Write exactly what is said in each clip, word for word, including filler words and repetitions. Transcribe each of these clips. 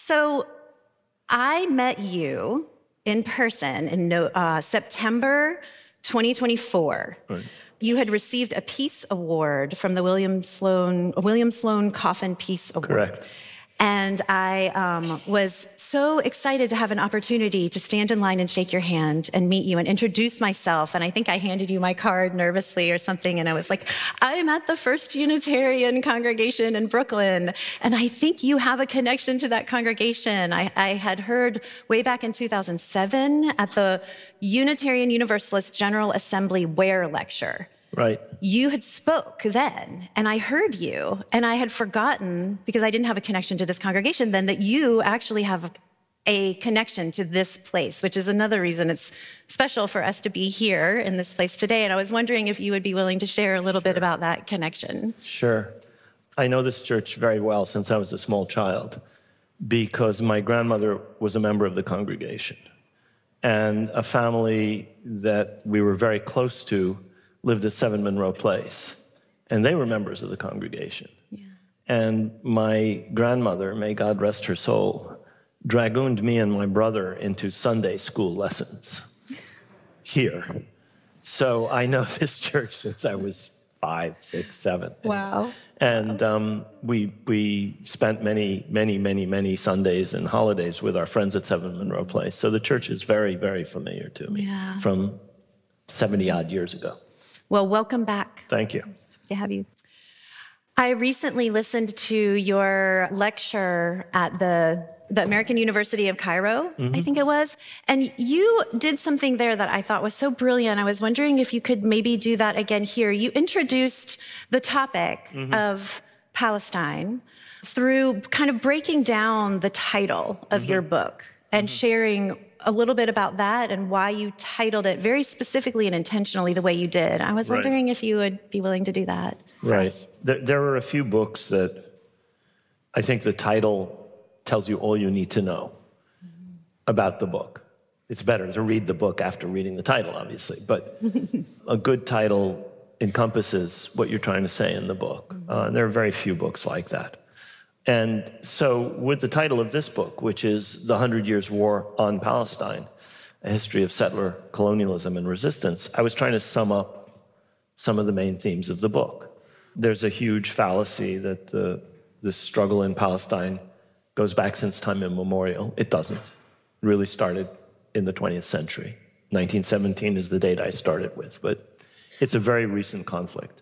So I met you in person in no, uh, September twenty twenty-four. Right. You had received a Peace Award from the William Sloan, William Sloan Coffin Peace Award. Correct. And I um, was so excited to have an opportunity to stand in line and shake your hand and meet you and introduce myself. And I think I handed you my card nervously or something. And I was like, I'm at the First Unitarian congregation in Brooklyn. And I think you have a connection to that congregation. I, I had heard way back in two thousand seven at the Unitarian Universalist General Assembly Ware Lecture. Right. You had spoke then, and I heard you, and I had forgotten, because I didn't have a connection to this congregation then, that you actually have a connection to this place, which is another reason it's special for us to be here in this place today. And I was wondering if you would be willing to share a little Sure. bit about that connection. Sure. I know this church very well since I was a small child, because my grandmother was a member of the congregation. And a family that we were very close to lived at seven Monroe Place, and they were members of the congregation. Yeah. And my grandmother, may God rest her soul, dragooned me and my brother into Sunday school lessons here. So I know this church since I was five, six, seven. Wow. And um, we we spent many, many, many, many Sundays and holidays with our friends at seven Monroe Place. So the church is very, very familiar to me Yeah. from seventy odd years ago. Well, welcome back. Thank you. Happy to have you. I recently listened to your lecture at the, the American University of Cairo, mm-hmm. I think it was, and you did something there that I thought was so brilliant. I was wondering if you could maybe do that again here. You introduced the topic mm-hmm. of Palestine through kind of breaking down the title of mm-hmm. your book and mm-hmm. sharing a little bit about that and why you titled it very specifically and intentionally the way you did. I was wondering right. if you would be willing to do that for Right. us. There, there are a few books that I think the title tells you all you need to know mm-hmm. about the book. It's better to read the book after reading the title, obviously, but a good title encompasses what you're trying to say in the book. Mm-hmm. Uh, and there are very few books like that. And so with the title of this book, which is The Hundred Years' War on Palestine, A History of Settler Colonialism and Resistance, I was trying to sum up some of the main themes of the book. There's a huge fallacy that the, the struggle in Palestine goes back since time immemorial. It doesn't. It really started in the twentieth century. nineteen seventeen is the date I started with, but it's a very recent conflict.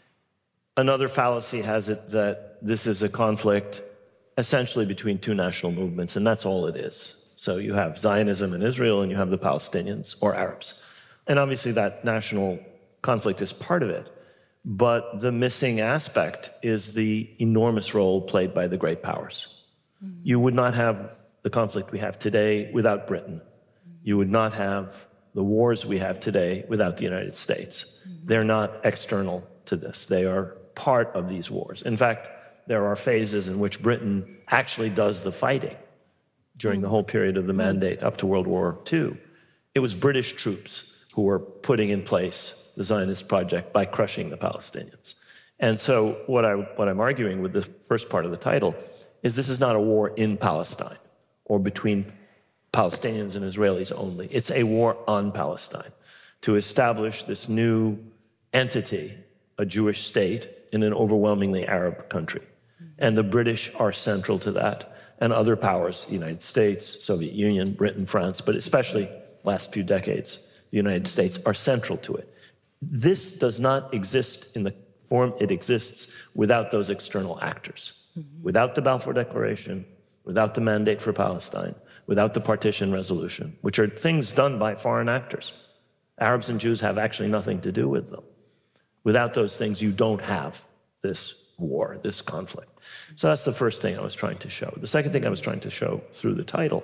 Another fallacy has it that this is a conflict essentially between two national movements, and that's all it is. So you have Zionism in Israel, and you have the Palestinians, or Arabs. And obviously that national conflict is part of it. But the missing aspect is the enormous role played by the great powers. Mm-hmm. You would not have the conflict we have today without Britain. You would not have the wars we have today without the United States. Mm-hmm. They're not external to this. They are part of these wars. In fact, there are phases in which Britain actually does the fighting during the whole period of the Mandate up to World War Two. It was British troops who were putting in place the Zionist project by crushing the Palestinians. And so what, I, what I'm arguing with the first part of the title is this is not a war in Palestine or between Palestinians and Israelis only. It's a war on Palestine to establish this new entity, a Jewish state, in an overwhelmingly Arab country. And the British are central to that, and other powers, the United States, Soviet Union, Britain, France, but especially last few decades, the United States are central to it. This does not exist in the form it exists without those external actors. Mm-hmm. Without the Balfour Declaration, without the Mandate for Palestine, without the Partition Resolution, which are things done by foreign actors. Arabs and Jews have actually nothing to do with them. Without those things, you don't have this war, this conflict. So that's the first thing I was trying to show. The second thing I was trying to show through the title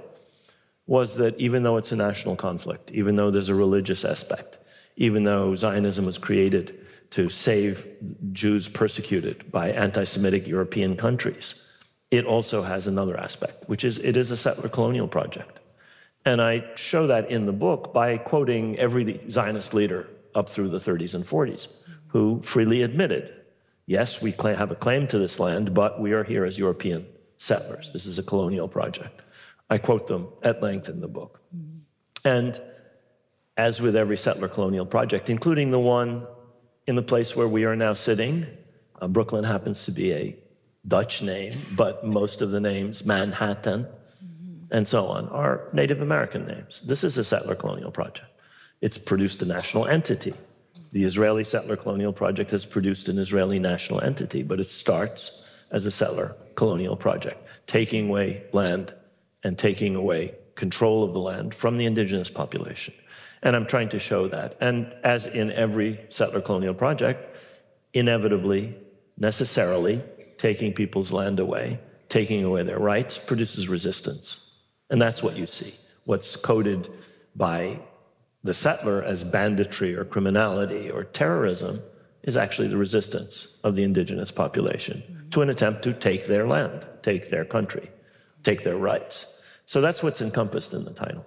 was that even though it's a national conflict, even though there's a religious aspect, even though Zionism was created to save Jews persecuted by anti-Semitic European countries, it also has another aspect, which is it is a settler colonial project. And I show that in the book by quoting every Zionist leader up through the thirties and forties, who freely admitted, yes, we have a claim to this land, but we are here as European settlers. This is a colonial project. I quote them at length in the book. And as with every settler colonial project, including the one in the place where we are now sitting, uh, Brooklyn happens to be a Dutch name, but most of the names, Manhattan, and so on, are Native American names. This is a settler colonial project. It's produced a national entity. The Israeli settler colonial project has produced an Israeli national entity, but it starts as a settler colonial project, taking away land and taking away control of the land from the indigenous population. And I'm trying to show that. And as in every settler colonial project, inevitably, necessarily, taking people's land away, taking away their rights, produces resistance. And that's what you see. What's coded by the settler as banditry or criminality or terrorism is actually the resistance of the indigenous population to an attempt to take their land, take their country, take their rights. So that's what's encompassed in the title.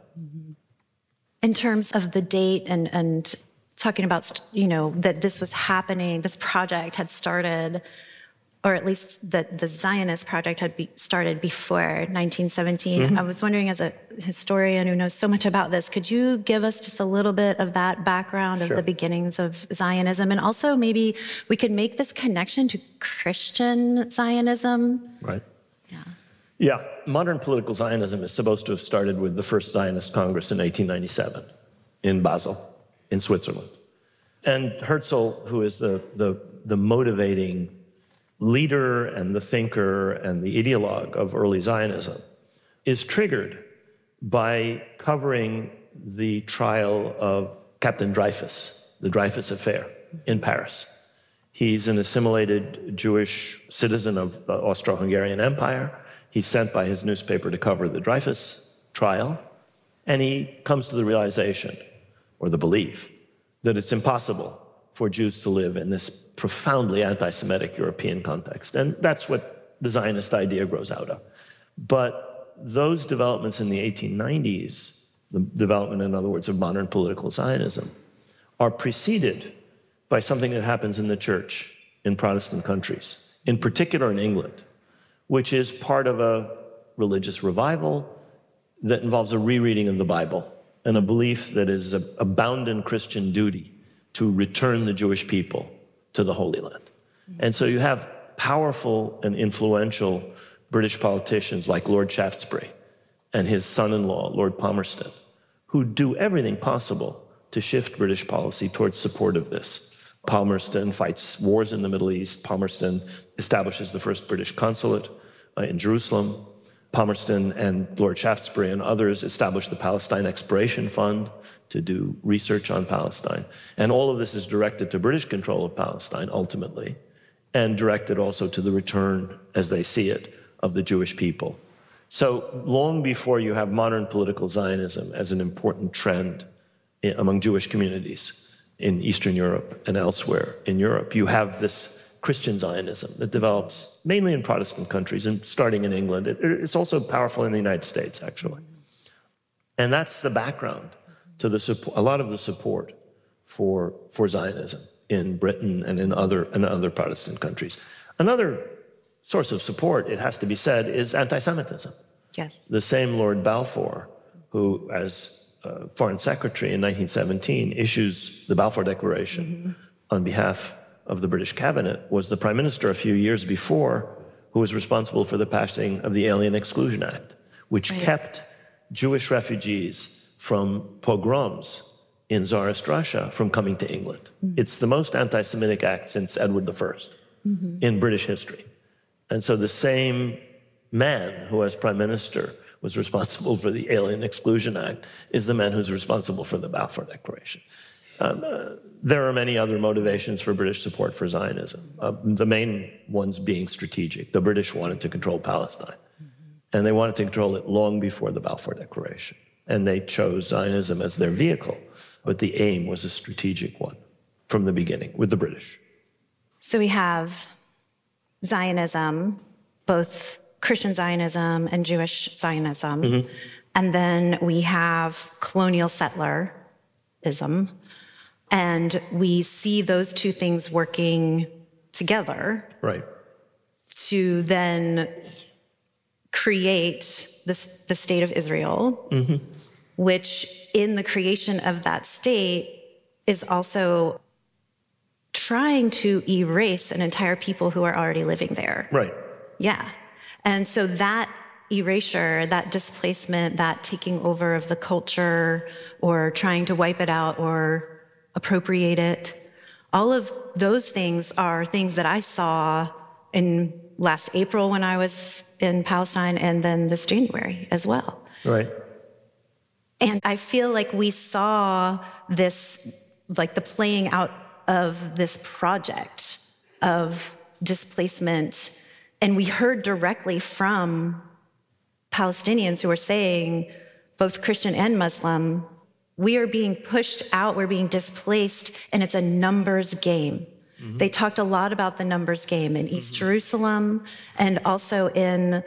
In terms of the date and, and talking about, you know, that this was happening, this project had started, or at least that the Zionist project had be started before nineteen seventeen. Mm-hmm. I was wondering, as a historian who knows so much about this, could you give us just a little bit of that background of Sure. the beginnings of Zionism? And also maybe we could make this connection to Christian Zionism. Right. Yeah. Yeah, modern political Zionism is supposed to have started with the first Zionist Congress in eighteen ninety-seven in Basel, in Switzerland. And Herzl, who is the, the, the motivating leader and the thinker and the ideologue of early Zionism, is triggered by covering the trial of Captain Dreyfus, the Dreyfus Affair in Paris. He's an assimilated Jewish citizen of the Austro-Hungarian Empire. He's sent by his newspaper to cover the Dreyfus trial, and he comes to the realization, or the belief, that it's impossible for Jews to live in this profoundly anti-Semitic European context. And that's what the Zionist idea grows out of. But those developments in the eighteen nineties, the development, in other words, of modern political Zionism, are preceded by something that happens in the church in Protestant countries, in particular in England, which is part of a religious revival that involves a rereading of the Bible and a belief that is a, a bounden Christian duty to return the Jewish people to the Holy Land. And so you have powerful and influential British politicians like Lord Shaftesbury and his son-in-law, Lord Palmerston, who do everything possible to shift British policy towards support of this. Palmerston fights wars in the Middle East. Palmerston establishes the first British consulate uh, in Jerusalem. Palmerston and Lord Shaftesbury and others established the Palestine Exploration Fund to do research on Palestine. And all of this is directed to British control of Palestine, ultimately, and directed also to the return, as they see it, of the Jewish people. So long before you have modern political Zionism as an important trend in, among Jewish communities in Eastern Europe and elsewhere in Europe, you have this Christian Zionism that develops mainly in Protestant countries and starting in England. It, it's also powerful in the United States, actually. And that's the background to the support, a lot of the support for, for Zionism in Britain and in other, in other Protestant countries. Another source of support, it has to be said, is anti-Semitism. Yes. The same Lord Balfour, who, as uh, Foreign Secretary in nineteen seventeen, issues the Balfour Declaration mm-hmm. on behalf of the British cabinet, was the prime minister a few years before who was responsible for the passing of the Alien Exclusion Act, which right. kept Jewish refugees from pogroms in Tsarist Russia from coming to England. Mm-hmm. It's the most anti-Semitic act since Edward the First mm-hmm. in British history. And so the same man who, as prime minister, was responsible for the Alien Exclusion Act is the man who's responsible for the Balfour Declaration. Um, uh, there are many other motivations for British support for Zionism, uh, the main ones being strategic. The British wanted to control Palestine, mm-hmm. and they wanted to control it long before the Balfour Declaration. And they chose Zionism as their vehicle, but the aim was a strategic one from the beginning with the British. So we have Zionism, both Christian Zionism and Jewish Zionism, mm-hmm. and then we have colonial settlerism. And we see those two things working together. Right. To then create this, the state of Israel, mm-hmm. which in the creation of that state is also trying to erase an entire people who are already living there. Right. Yeah. And so that erasure, that displacement, that taking over of the culture or trying to wipe it out or appropriate it, all of those things are things that I saw in last April when I was in Palestine and then this January as well. Right. And I feel like we saw this, like the playing out of this project of displacement. And we heard directly from Palestinians who were saying, both Christian and Muslim, we are being pushed out, we're being displaced, and it's a numbers game. Mm-hmm. They talked a lot about the numbers game in East mm-hmm. Jerusalem and also in,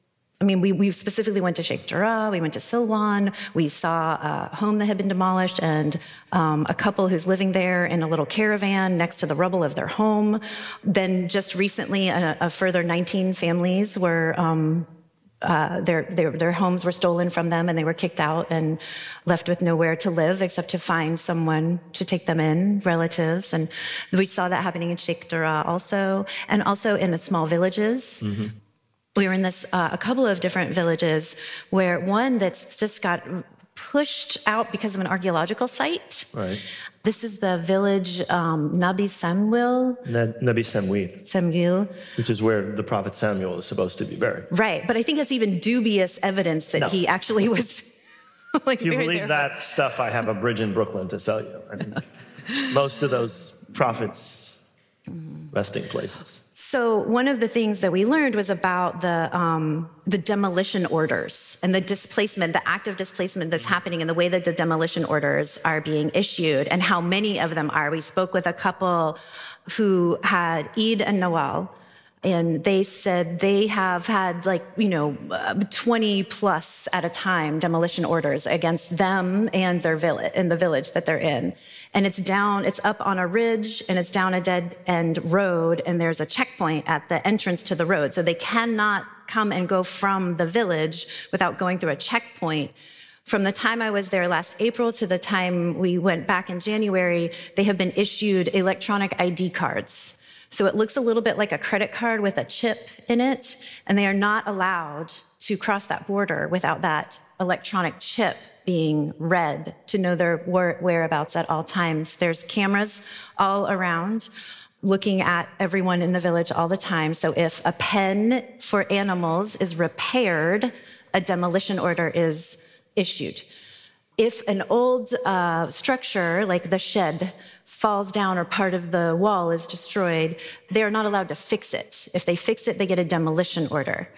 I mean, we, we specifically went to Sheikh Jarrah, we went to Silwan, we saw a home that had been demolished and um, a couple who's living there in a little caravan next to the rubble of their home. Then just recently, a, a further nineteen families were, um, uh, their, their, their homes were stolen from them and they were kicked out and left with nowhere to live except to find someone to take them in, relatives. And we saw that happening in Sheikh Jarrah also, and also in the small villages. Mm-hmm. We were in this, uh, a couple of different villages where one that's just got pushed out because of an archaeological site. Right. This is the village um, Nabi Samuel. Na- Nabi Samuel. Samuel. Which is where the prophet Samuel is supposed to be buried. Right, but I think it's even dubious evidence that no. he actually was like If you believe there. that stuff, I have a bridge in Brooklyn to sell you. I mean, most of those prophets' resting places. So one of the things that we learned was about the um, the demolition orders and the displacement, the act of displacement that's happening and the way that the demolition orders are being issued and how many of them are. We spoke with a couple who had Eid and Nawal, and they said they have had like, you know, twenty plus at a time demolition orders against them and their village, in the village that they're in. And it's down, it's up on a ridge and it's down a dead end road and there's a checkpoint at the entrance to the road. So they cannot come and go from the village without going through a checkpoint. From the time I was there last April to the time we went back in January, they have been issued electronic I D cards. So it looks a little bit like a credit card with a chip in it, and they are not allowed to cross that border without that electronic chip being read to know their whereabouts at all times. There's cameras all around looking at everyone in the village all the time. So if a pen for animals is repaired, a demolition order is issued. If an old uh, structure, like the shed, falls down or part of the wall is destroyed, they're not allowed to fix it. If they fix it, they get a demolition order.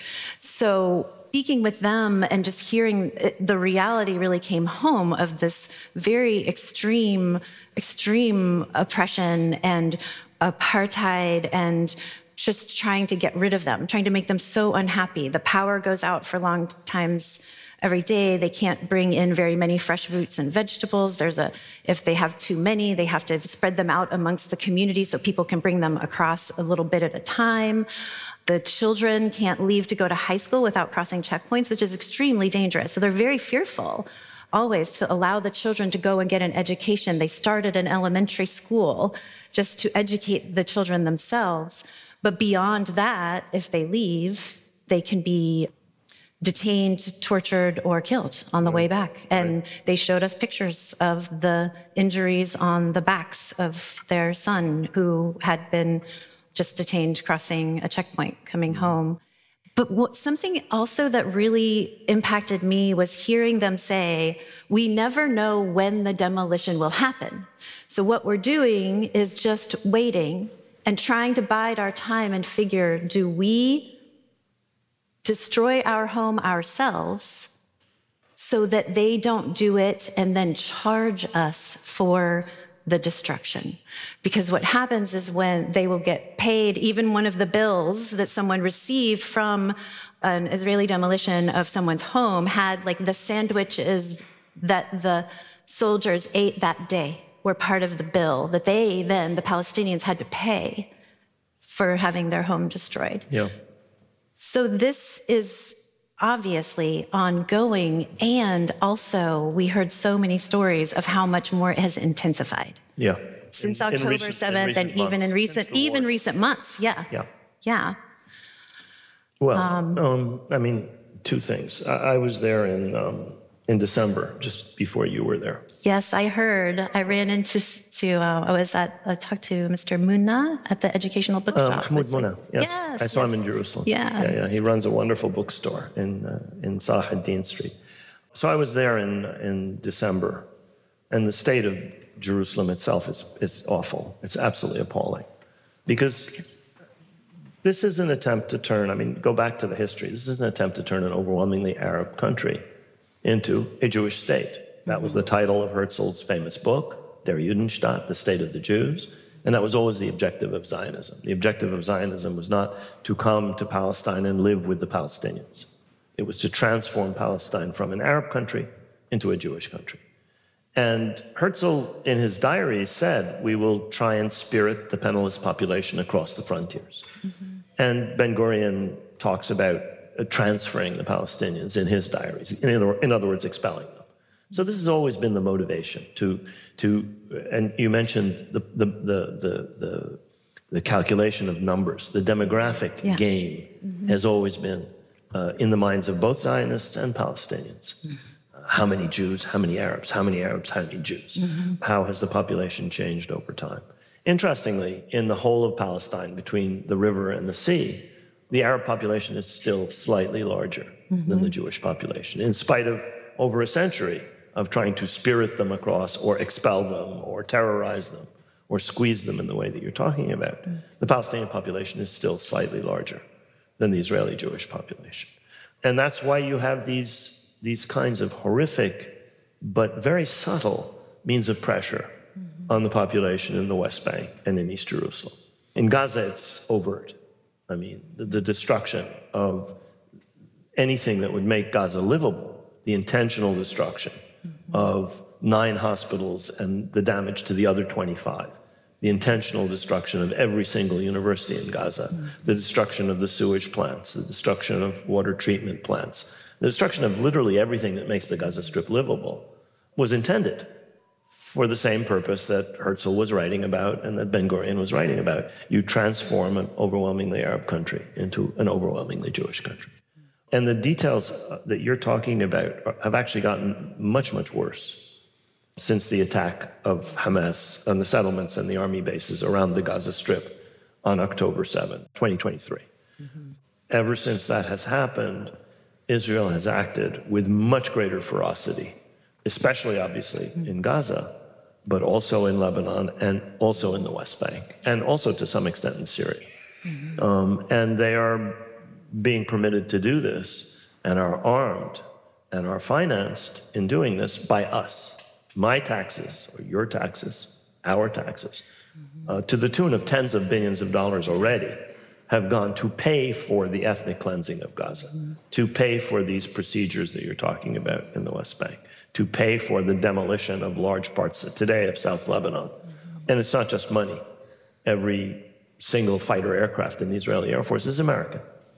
So speaking with them and just hearing it, the reality really came home of this very extreme, extreme oppression and apartheid and just trying to get rid of them, trying to make them so unhappy. The power goes out for long times every day. They can't bring in very many fresh fruits and vegetables. There's a, if they have too many, they have to spread them out amongst the community so people can bring them across a little bit at a time. The children can't leave to go to high school without crossing checkpoints, which is extremely dangerous. So they're very fearful always to allow the children to go and get an education. They started an elementary school just to educate the children themselves. But beyond that, if they leave, they can be detained, tortured, or killed on the way back. And right. They showed us pictures of the injuries on the backs of their son who had been just detained crossing a checkpoint coming home. But what, something also that really impacted me was hearing them say, we never know when the demolition will happen. So what we're doing is just waiting and trying to bide our time and figure, do we destroy our home ourselves so that they don't do it and then charge us for the destruction? Because what happens is when they will get paid, even one of the bills that someone received from an Israeli demolition of someone's home had like the sandwiches that the soldiers ate that day were part of the bill that they then, the Palestinians, had to pay for having their home destroyed. Yeah. So this is obviously ongoing, and also we heard so many stories of how much more it has intensified. Yeah. Since In- in October recent- in seventh, recent and even in months, recent, since the even war. recent months. Yeah. Yeah. Yeah. Well, um, I mean, two things. I, I was there in um, in December, just before you were there. Yes, I heard. I ran into, to, uh, I was at, I talked to Mister Munna at the educational Um, bookshop. Mahmoud It's like- Mona, yes. Yes, I saw him yes. in Jerusalem. Yeah. Yeah, yeah. He runs a wonderful bookstore in, uh, in Salah ad-Din Street. So I was there in, in December, and the state of Jerusalem itself is, is awful. It's absolutely appalling. Because this is an attempt to turn, I mean, go back to the history. This is an attempt to turn an overwhelmingly Arab country into a Jewish state. That was the title of Herzl's famous book, Der Judenstaat, The State of the Jews. And that was always the objective of Zionism. The objective of Zionism was not to come to Palestine and live with the Palestinians. It was to transform Palestine from an Arab country into a Jewish country. And Herzl, in his diary, said, we will try and spirit the penniless population across the frontiers. Mm-hmm. And Ben-Gurion talks about uh, transferring the Palestinians in his diaries, in, in other words, expelling them. So this has always been the motivation to, to and you mentioned the, the, the, the, the, the calculation of numbers. The demographic yeah. game mm-hmm. has always been uh, in the minds of both Zionists and Palestinians. Mm-hmm. How many Jews, how many Arabs, how many Arabs, how many Jews? Mm-hmm. How has the population changed over time? Interestingly, in the whole of Palestine, between the river and the sea, the Arab population is still slightly larger mm-hmm. than the Jewish population, in spite of over a century of trying to spirit them across or expel them or terrorize them or squeeze them in the way that you're talking about. Mm-hmm. The Palestinian population is still slightly larger than the Israeli Jewish population. And that's why you have these these kinds of horrific but very subtle means of pressure mm-hmm. on the population in the West Bank and in East Jerusalem. In Gaza, it's overt. I mean, the, the destruction of anything that would make Gaza livable, the intentional destruction mm-hmm. of nine hospitals and the damage to the other twenty-five, the intentional destruction of every single university in Gaza, mm-hmm. the destruction of the sewage plants, the destruction of water treatment plants, the destruction of literally everything that makes the Gaza Strip livable was intended for the same purpose that Herzl was writing about and that Ben-Gurion was writing about. You transform an overwhelmingly Arab country into an overwhelmingly Jewish country. And the details that you're talking about have actually gotten much, much worse since the attack of Hamas on the settlements and the army bases around the Gaza Strip on October seventh, twenty twenty-three. Mm-hmm. Ever since that has happened, Israel has acted with much greater ferocity, especially, obviously, mm-hmm. in Gaza, but also in Lebanon and also in the West Bank, and also to some extent in Syria. Mm-hmm. Um, and they are being permitted to do this and are armed and are financed in doing this by us, my taxes, or your taxes, our taxes, mm-hmm. uh, to the tune of tens of billions of dollars already, have gone to pay for the ethnic cleansing of Gaza, mm-hmm. to pay for these procedures that you're talking about in the West Bank, to pay for the demolition of large parts today of South Lebanon. Mm-hmm. And it's not just money. Every single fighter aircraft in the Israeli Air Force is American.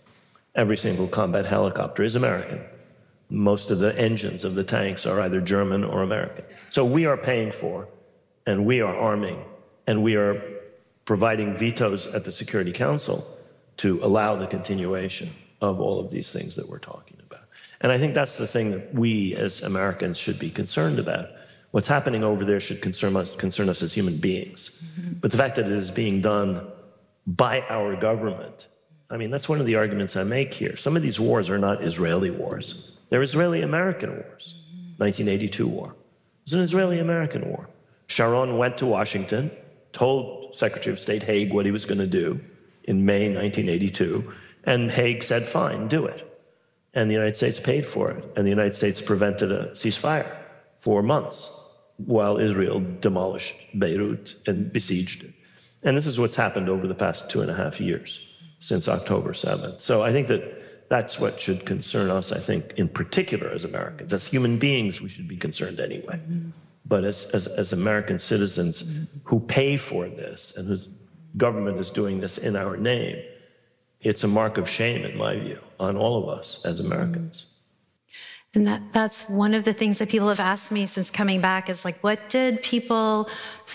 Every single combat helicopter is American. Most of the engines of the tanks are either German or American. So we are paying for, and we are arming, and we are providing vetoes at the Security Council to allow the continuation of all of these things that we're talking about. And I think that's the thing that we as Americans should be concerned about. What's happening over there should concern us, concern us as human beings. Mm-hmm. But the fact that it is being done by our government, I mean, that's one of the arguments I make here. Some of these wars are not Israeli wars. They're Israeli-American wars. Mm-hmm. nineteen eighty-two war. It was an Israeli-American war. Sharon went to Washington, told Secretary of State Haig what he was going to do in May nineteen eighty-two, and Haig said, fine, do it. And the United States paid for it, and the United States prevented a ceasefire for months while Israel demolished Beirut and besieged it. And this is what's happened over the past two and a half years, since October seventh. So I think that that's what should concern us, I think, in particular as Americans. As human beings, we should be concerned anyway. Mm-hmm. But as, as, as American citizens who pay for this and whose government is doing this in our name, it's a mark of shame, in my view, on all of us as Americans. And that, that's one of the things that people have asked me since coming back is like, what did people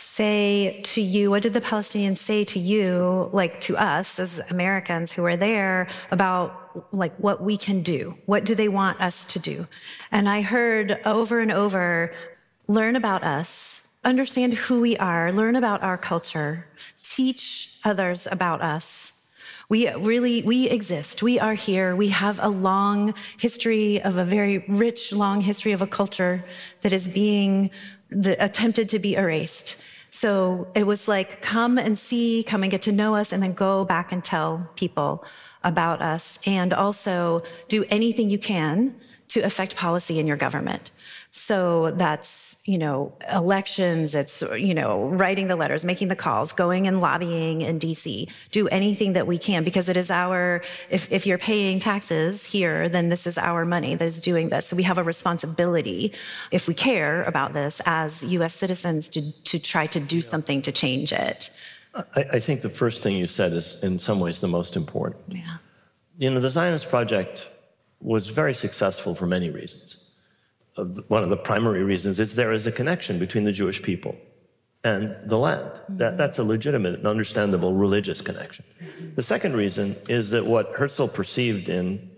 say to you? What did the Palestinians say to you, like to us as Americans who were there, about like what we can do? What do they want us to do? And I heard over and over, learn about us, understand who we are, learn about our culture, teach others about us. We really, we exist. We are here. We have a long history of a very rich, long history of a culture that is being the, attempted to be erased. So it was like, come and see, come and get to know us, and then go back and tell people about us. And also do anything you can to affect policy in your government. So that's, you know, elections, it's, you know, writing the letters, making the calls, going and lobbying in D C, do anything that we can, because it is our, if, if you're paying taxes here, then this is our money that is doing this. So we have a responsibility, if we care about this as U S citizens, to, to try to do something to change it. I, I think the first thing you said is in some ways the most important. Yeah. You know, the Zionist project was very successful for many reasons. One of the primary reasons is there is a connection between the Jewish people and the land. Mm-hmm. That, that's a legitimate and understandable religious connection. Mm-hmm. The second reason is that what Herzl perceived in,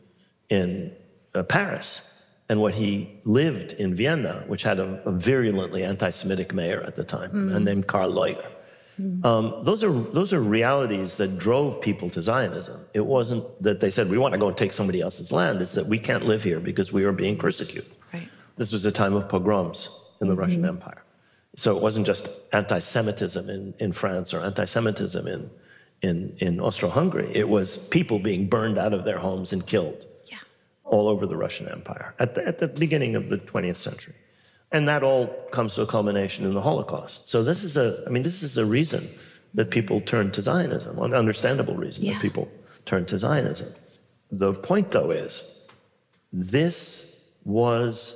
in uh, Paris and what he lived in Vienna, which had a, a virulently anti-Semitic mayor at the time, mm-hmm. and named Karl Lueger, mm-hmm. um, those are, those are realities that drove people to Zionism. It wasn't that they said, we want to go and take somebody else's land. It's that we can't live here because we are being persecuted. Right. This was a time of pogroms in the mm-hmm. Russian Empire. So it wasn't just anti-Semitism in, in France or anti-Semitism in, in, in Austro-Hungary. It was people being burned out of their homes and killed yeah. all over the Russian Empire at the, at the beginning of the twentieth century. And that all comes to a culmination in the Holocaust. So this is a, I mean, this is a reason that people turn to Zionism, an understandable reason yeah. that people turn to Zionism. The point, though, is this was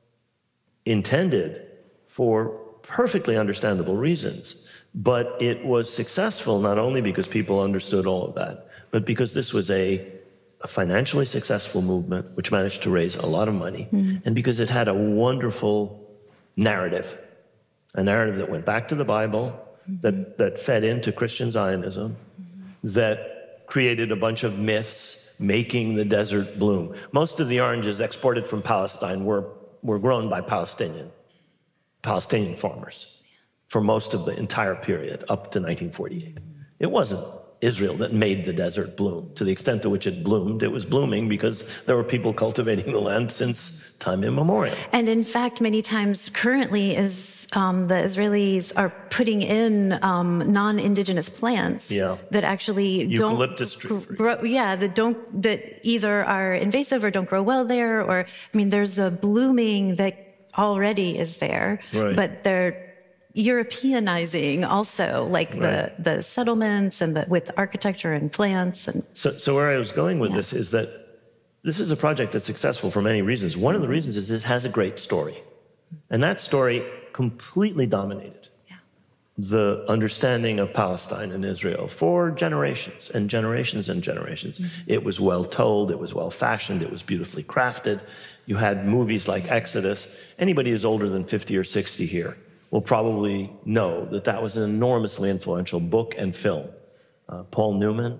intended for perfectly understandable reasons, but it was successful not only because people understood all of that, but because this was a, a financially successful movement which managed to raise a lot of money, mm-hmm. and because it had a wonderful narrative, a narrative that went back to the Bible, mm-hmm. that, that fed into Christian Zionism, mm-hmm. that created a bunch of myths, making the desert bloom. Most of the oranges exported from Palestine were were grown by Palestinian, Palestinian farmers for most of the entire period up to nineteen forty-eight. It wasn't Israel that made the desert bloom. To the extent to which it bloomed, it was blooming because there were people cultivating the land since time immemorial. And in fact, many times currently is um, the Israelis are putting in um, non-indigenous plants yeah. that actually Eucalyptus don't tree, grow, yeah, that don't, that either are invasive or don't grow well there, or, I mean, there's a blooming that already is there, right. but they're Europeanizing also, like right. the, the settlements and the, with architecture and plants. And so, so where I was going with yeah. this is that this is a project that's successful for many reasons. One of the reasons is it has a great story. And that story completely dominated yeah. the understanding of Palestine and Israel for generations and generations and generations. Mm-hmm. It was well told, it was well fashioned, it was beautifully crafted. You had movies like Exodus. Anybody who's older than fifty or sixty here will probably know that that was an enormously influential book and film. Uh, Paul Newman,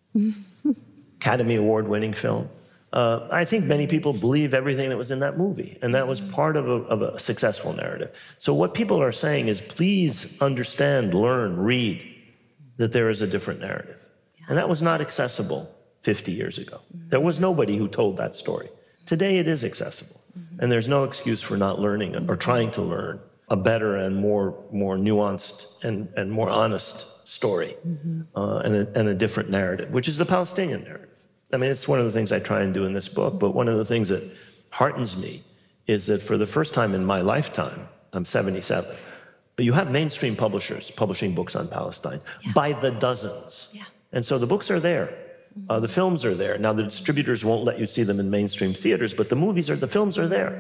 Academy Award-winning film. Uh, I think many people believe everything that was in that movie, and that was part of a, of a successful narrative. So what people are saying is, please understand, learn, read that there is a different narrative. And that was not accessible fifty years ago. There was nobody who told that story. Today it is accessible, and there's no excuse for not learning or trying to learn a better and more, more nuanced and, and more honest story, mm-hmm. uh, and, a, and a different narrative, which is the Palestinian narrative. I mean, it's one of the things I try and do in this book, but one of the things that heartens me is that for the first time in my lifetime, I'm seventy-seven, but you have mainstream publishers publishing books on Palestine yeah. by the dozens. Yeah. And so the books are there. Mm-hmm. Uh, the films are there. Now, the distributors won't let you see them in mainstream theaters, but the movies are, the films are there.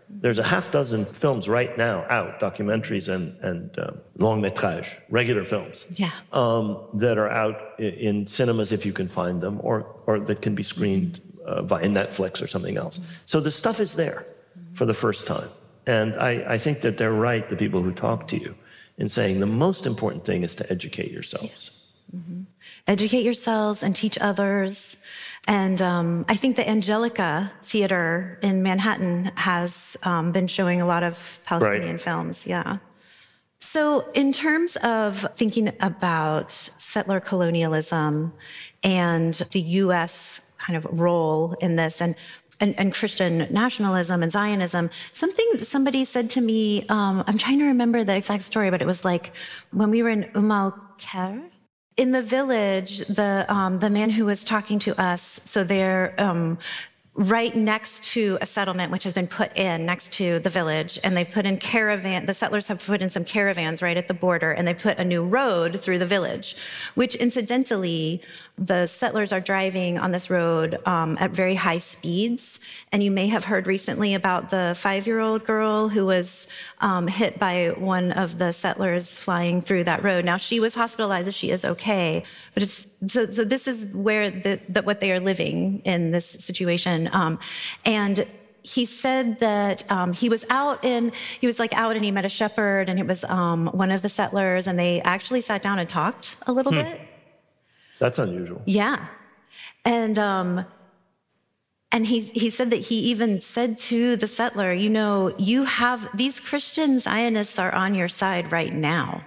There's a half dozen films right now out, documentaries and, and um, long métrage, regular films, Yeah. um, that are out in, in cinemas if you can find them, or, or that can be screened uh, via Netflix or something else. So the stuff is there for the first time. And I, I think that they're right, the people who talk to you, in saying the most important thing is to educate yourselves. Mm-hmm. Educate yourselves and teach others. And um, I think the Angelica Theater in Manhattan has um, been showing a lot of Palestinian Right. films, yeah. So in terms of thinking about settler colonialism and the U S kind of role in this, and And, and Christian nationalism and Zionism, something somebody said to me, um, I'm trying to remember the exact story, but it was like when we were in Umm al-Qura, in the village, the um, the man who was talking to us, so they're um, right next to a settlement which has been put in next to the village, and they've put in caravan, the settlers have put in some caravans right at the border, and they put a new road through the village, which incidentally, the settlers are driving on this road um, at very high speeds. And you may have heard recently about the five-year-old girl who was um, hit by one of the settlers flying through that road. Now, she was hospitalized, she is okay. But it's, so, so this is where the, the, what they are living in this situation. Um, and he said that um, he was out in, he was like out and he met a shepherd, and it was um, one of the settlers, and they actually sat down and talked a little Hmm. bit. That's unusual. Yeah. And um, and he, he said that he even said to the settler, you know, you have, these Christian Zionists are on your side right now,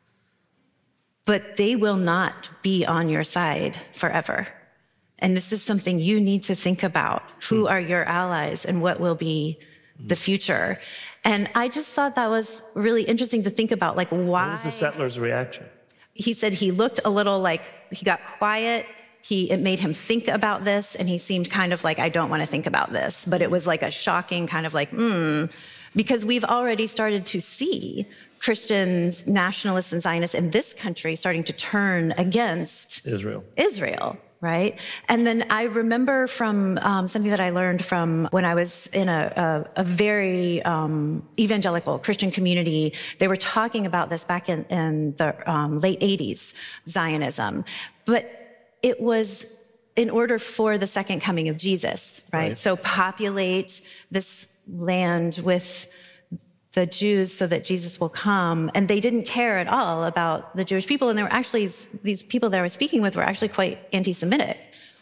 but they will not be on your side forever. And this is something you need to think about. Who are your allies and what will be the future? And I just thought that was really interesting to think about, like, why? What was the settler's reaction? He said he looked a little like, he got quiet. He, it made him think about this, and he seemed kind of like, I don't want to think about this. But it was like a shocking kind of like, hmm, because we've already started to see Christians, nationalists, and Zionists in this country starting to turn against Israel. Israel, right? And then I remember from um, something that I learned from when I was in a, a, a very um, evangelical Christian community. They were talking about this back in, in the um, late eighties, Zionism. But it was in order for the second coming of Jesus, right? Right. So populate this land with the Jews so that Jesus will come. And they didn't care at all about the Jewish people. And there were actually, these people that I was speaking with were actually quite anti-Semitic.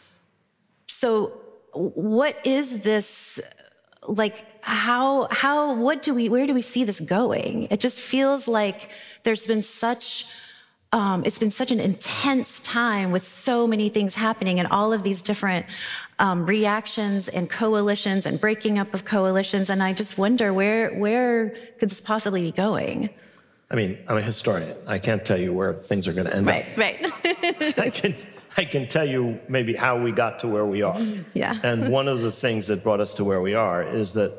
So what is this, like, how, how, what do we, where do we see this going? It just feels like there's been such, um, it's been such an intense time with so many things happening and all of these different um, reactions and coalitions and breaking up of coalitions. And I just wonder, where, where could this possibly be going? I mean, I'm a historian. I can't tell you where things are going to end Right, up. right. I can, I can tell you maybe how we got to where we are. Yeah. And one of the things that brought us to where we are is that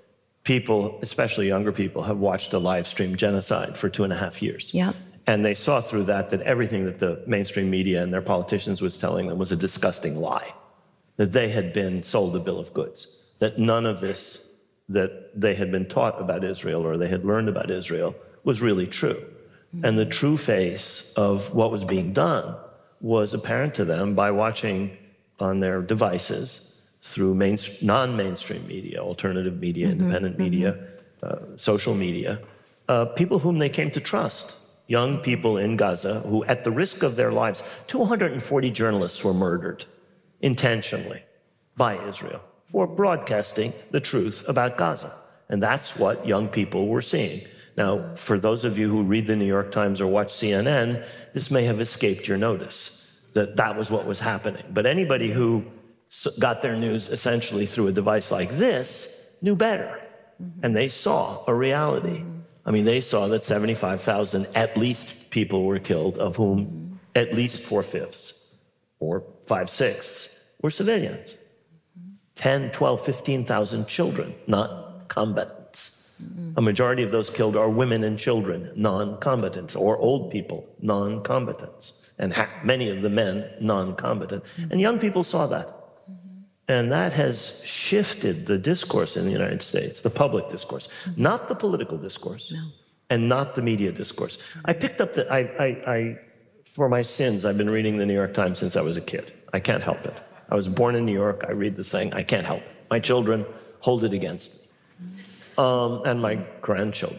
people, especially younger people, have watched a live stream genocide for two and a half years. Yeah. And they saw through that that everything that the mainstream media and their politicians was telling them was a disgusting lie, that they had been sold a bill of goods, that none of this that they had been taught about Israel or they had learned about Israel was really true. Mm-hmm. And the true face of what was being done was apparent to them by watching on their devices through main, non-mainstream media, alternative media, mm-hmm. independent media, mm-hmm. uh, social media, uh, people whom they came to trust. Young people in Gaza who, at the risk of their lives, two hundred forty journalists were murdered intentionally by Israel for broadcasting the truth about Gaza. And that's what young people were seeing. Now, for those of you who read the New York Times or watch C N N, this may have escaped your notice, that that was what was happening. But anybody who got their news essentially through a device like this knew better. Mm-hmm. And they saw a reality. Mm-hmm. I mean, they saw that seventy-five thousand at least people were killed, of whom mm-hmm. at least four-fifths or five-sixths were civilians. Mm-hmm. ten, twelve, fifteen thousand children, not combatants. Mm-hmm. A majority of those killed are women and children, non-combatants, or old people, non-combatants, and ha- many of the men, non-combatant. Mm-hmm. And young people saw that. Mm-hmm. And that has shifted the discourse in the United States, the public discourse, mm-hmm. not the political discourse, no. and not the media discourse. I picked up the, I, I, I, for my sins, I've been reading the New York Times since I was a kid. I can't help it. I was born in New York. I read the thing. I can't help it. My children hold it against me, um, and my grandchildren.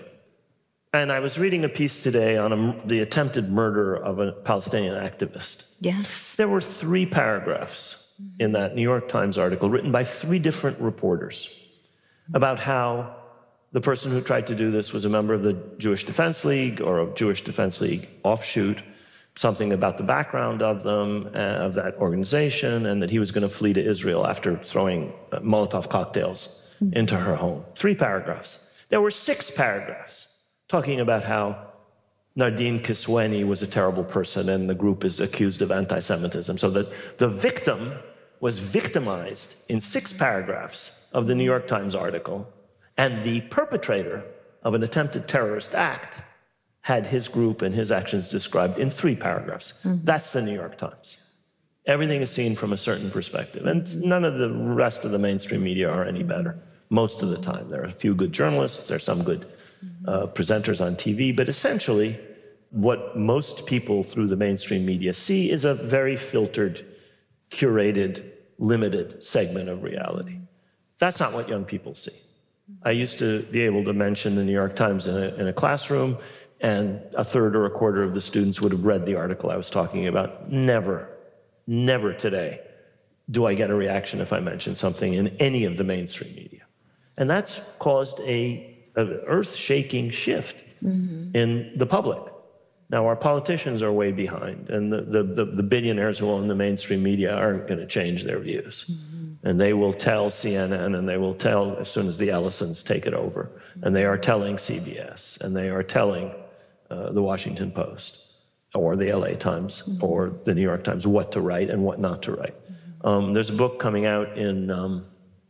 And I was reading a piece today on a, the attempted murder of a Palestinian activist. Yes. There were three paragraphs in that New York Times article written by three different reporters about how the person who tried to do this was a member of the Jewish Defense League or a Jewish Defense League offshoot, something about the background of them, uh, of that organization, and that he was going to flee to Israel after throwing uh, Molotov cocktails into her home. Three paragraphs. There were six paragraphs talking about how Nardine Kiswani was a terrible person and the group is accused of anti-Semitism. So that the victim was victimized in six paragraphs of the New York Times article, and the perpetrator of an attempted terrorist act had his group and his actions described in three paragraphs. Mm-hmm. That's the New York Times. Everything is seen from a certain perspective, and mm-hmm. none of the rest of the mainstream media are any better. Most of the time. There are a few good journalists, there are some good uh, presenters on T V, but essentially what most people through the mainstream media see is a very filtered, curated, limited segment of reality. That's not what young people see. I used to be able to mention the New York Times in a, in a classroom, and a third or a quarter of the students would have read the article I was talking about. Never, never today do I get a reaction if I mention something in any of the mainstream media. And that's caused a, an earth-shaking shift mm-hmm. in the public. Now, our politicians are way behind, and the, the, the, the billionaires who own the mainstream media aren't going to change their views. Mm-hmm. And they will tell C N N, and they will tell as soon as the Ellisons take it over. Mm-hmm. And they are telling C B S, and they are telling uh, the Washington Post, or the L A Times, mm-hmm. or the New York Times what to write and what not to write. Mm-hmm. Um, there's a book coming out in... Um,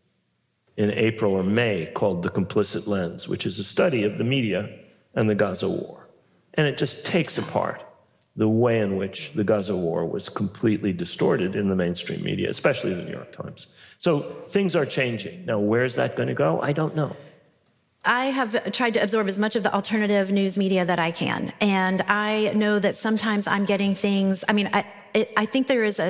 in April or May called The Complicit Lens, which is a study of the media and the Gaza war. And it just takes apart the way in which the Gaza war was completely distorted in the mainstream media, especially the New York Times. So things are changing. Now, where's that going to go? I don't know. I have tried to absorb as much of the alternative news media that I can. And I know that sometimes I'm getting things, I mean, I, it, I think there is a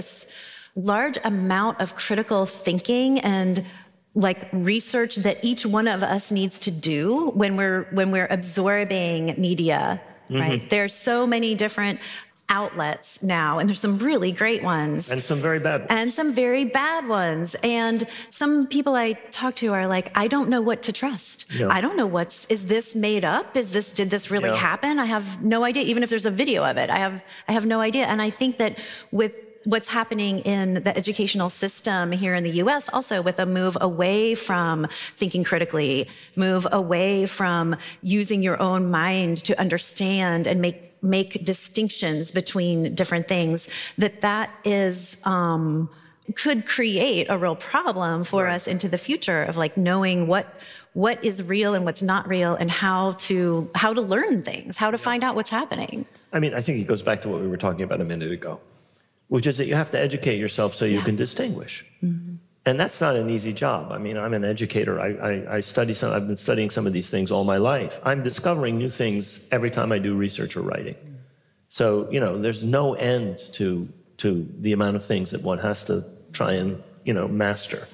large amount of critical thinking and like research that each one of us needs to do when we're when we're absorbing media, mm-hmm. right? There's so many different outlets now, and there's some really great ones. And some very bad ones. And some very bad ones. And some people I talk to are like, I don't know what to trust. Yeah. I don't know what's, is this made up? Is this, did this really yeah. happen? I have no idea. Even if there's a video of it, I have, I have no idea. And I think that with what's happening in the educational system here in the U S also with a move away from thinking critically, move away from using your own mind to understand and make make distinctions between different things, that that is um, could create a real problem for right. us into the future of like knowing what what is real and what's not real and how to how to learn things, how to find out what's happening. I mean, I think it goes back to what we were talking about a minute ago, which is that you have to educate yourself so you yeah. can distinguish. Mm-hmm. And that's not an easy job. I mean, I'm an educator. I, I, I study some, I've been studying some of these things all my life. I'm discovering new things every time I do research or writing. So, you know, there's no end to, to the amount of things that one has to try and, you know, master.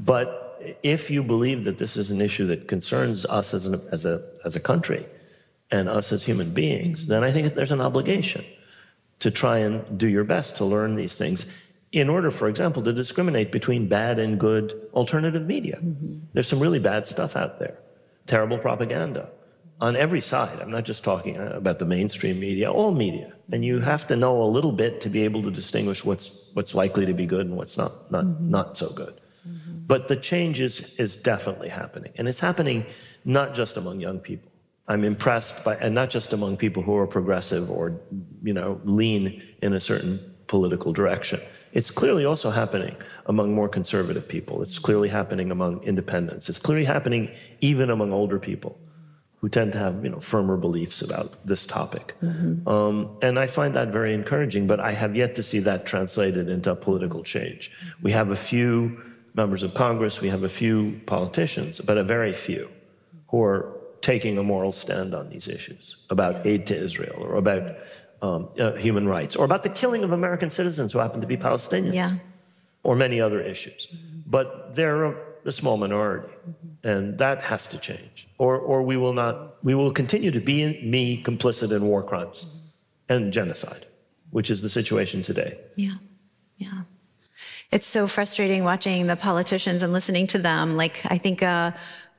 But if you believe that this is an issue that concerns us as, an, as, a, as a country and us as human beings, then I think there's an obligation to try and do your best to learn these things in order, for example, to discriminate between bad and good alternative media. Mm-hmm. There's some really bad stuff out there, terrible propaganda on every side. I'm not just talking about the mainstream media, all media. And you have to know a little bit to be able to distinguish what's what's likely to be good and what's not not, mm-hmm. not so good. Mm-hmm. But the change is, is definitely happening. And it's happening not just among young people. I'm impressed by, and not just among people who are progressive or, you know, lean in a certain political direction. It's clearly also happening among more conservative people. It's clearly happening among independents. It's clearly happening even among older people who tend to have, you know, firmer beliefs about this topic. Mm-hmm. Um, and I find that very encouraging, but I have yet to see that translated into political change. We have a few members of Congress, we have a few politicians, but a very few, who are taking a moral stand on these issues about aid to Israel or about um, uh, human rights or about the killing of American citizens who happen to be Palestinians Yeah. or many other issues. But they're a, a small minority, and that has to change. Or, or we will not, we will continue to be, in, me, complicit in war crimes and genocide, which is the situation today. Yeah, yeah. It's so frustrating watching the politicians and listening to them. Like, I think uh,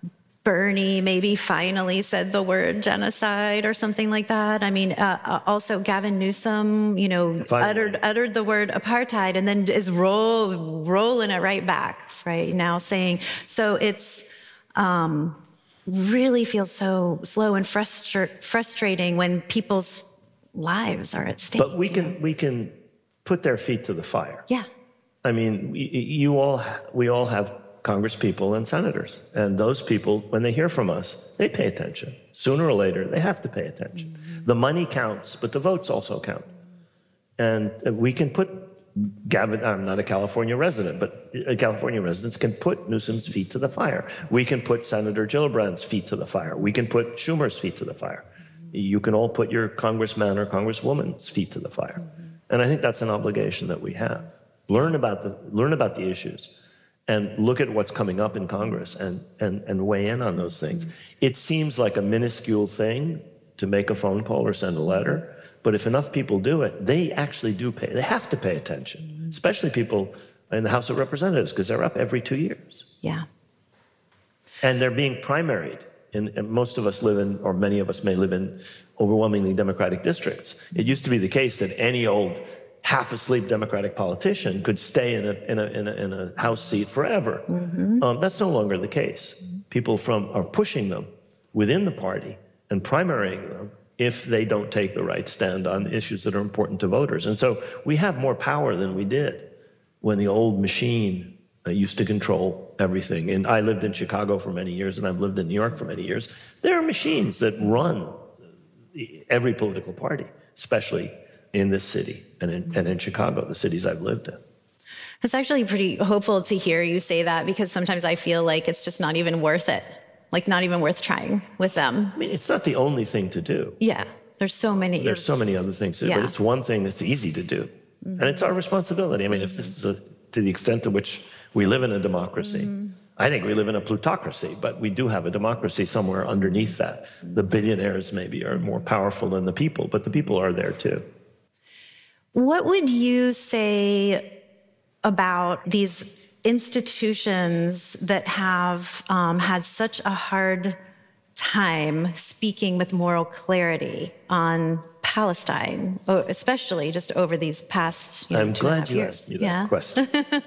Bernie maybe finally said the word genocide or something like that. I mean, uh, also Gavin Newsom, you know, Finally. uttered uttered the word apartheid and then is roll rolling it right back right now, saying so. It's um, really feels so slow and frustra- frustrating when people's lives are at stake. But we can we can put their feet to the fire. Yeah. I mean, you all, we all have Congress people and senators, and those people, when they hear from us, they pay attention. Sooner or later, they have to pay attention. Mm-hmm. The money counts, but the votes also count. And we can put Gavin, I'm not a California resident, but California residents can put Newsom's feet to the fire. We can put Senator Gillibrand's feet to the fire. We can put Schumer's feet to the fire. You can all put your congressman or congresswoman's feet to the fire. Mm-hmm. And I think that's an obligation that we have. Learn about the, learn about the issues and look at what's coming up in Congress and, and, and weigh in on those things. It seems like a minuscule thing to make a phone call or send a letter, but if enough people do it, they actually do pay. They have to pay attention, especially people in the House of Representatives, because they're up every two years. Yeah. And they're being primaried. And, and most of us live in, or many of us may live in, overwhelmingly Democratic districts. It used to be the case that any old half-asleep Democratic politician could stay in a, in a, in a, in a House seat forever. Mm-hmm. Um, that's no longer the case. People from are pushing them within the party and primarying them if they don't take the right stand on issues that are important to voters. And so we have more power than we did when the old machine uh, used to control everything. And I lived in Chicago for many years, and I've lived in New York for many years. There are machines that run every political party, especially in this city and in, and in Chicago, the cities I've lived in. It's actually pretty hopeful to hear you say that, because sometimes I feel like it's just not even worth it, like not even worth trying with them. I mean, it's not the only thing to do. Yeah, there's so many. There's so many other things to do, yeah. but it's one thing that's easy to do. Mm-hmm. And it's our responsibility. I mean, if this is a, to the extent to which we live in a democracy, mm-hmm. I think we live in a plutocracy, but we do have a democracy somewhere underneath that. The billionaires maybe are more powerful than the people, but the people are there too. What would you say about these institutions that have um, had such a hard time speaking with moral clarity on Palestine, especially just over these past you know, I'm two and a glad half you years. asked me that yeah. question.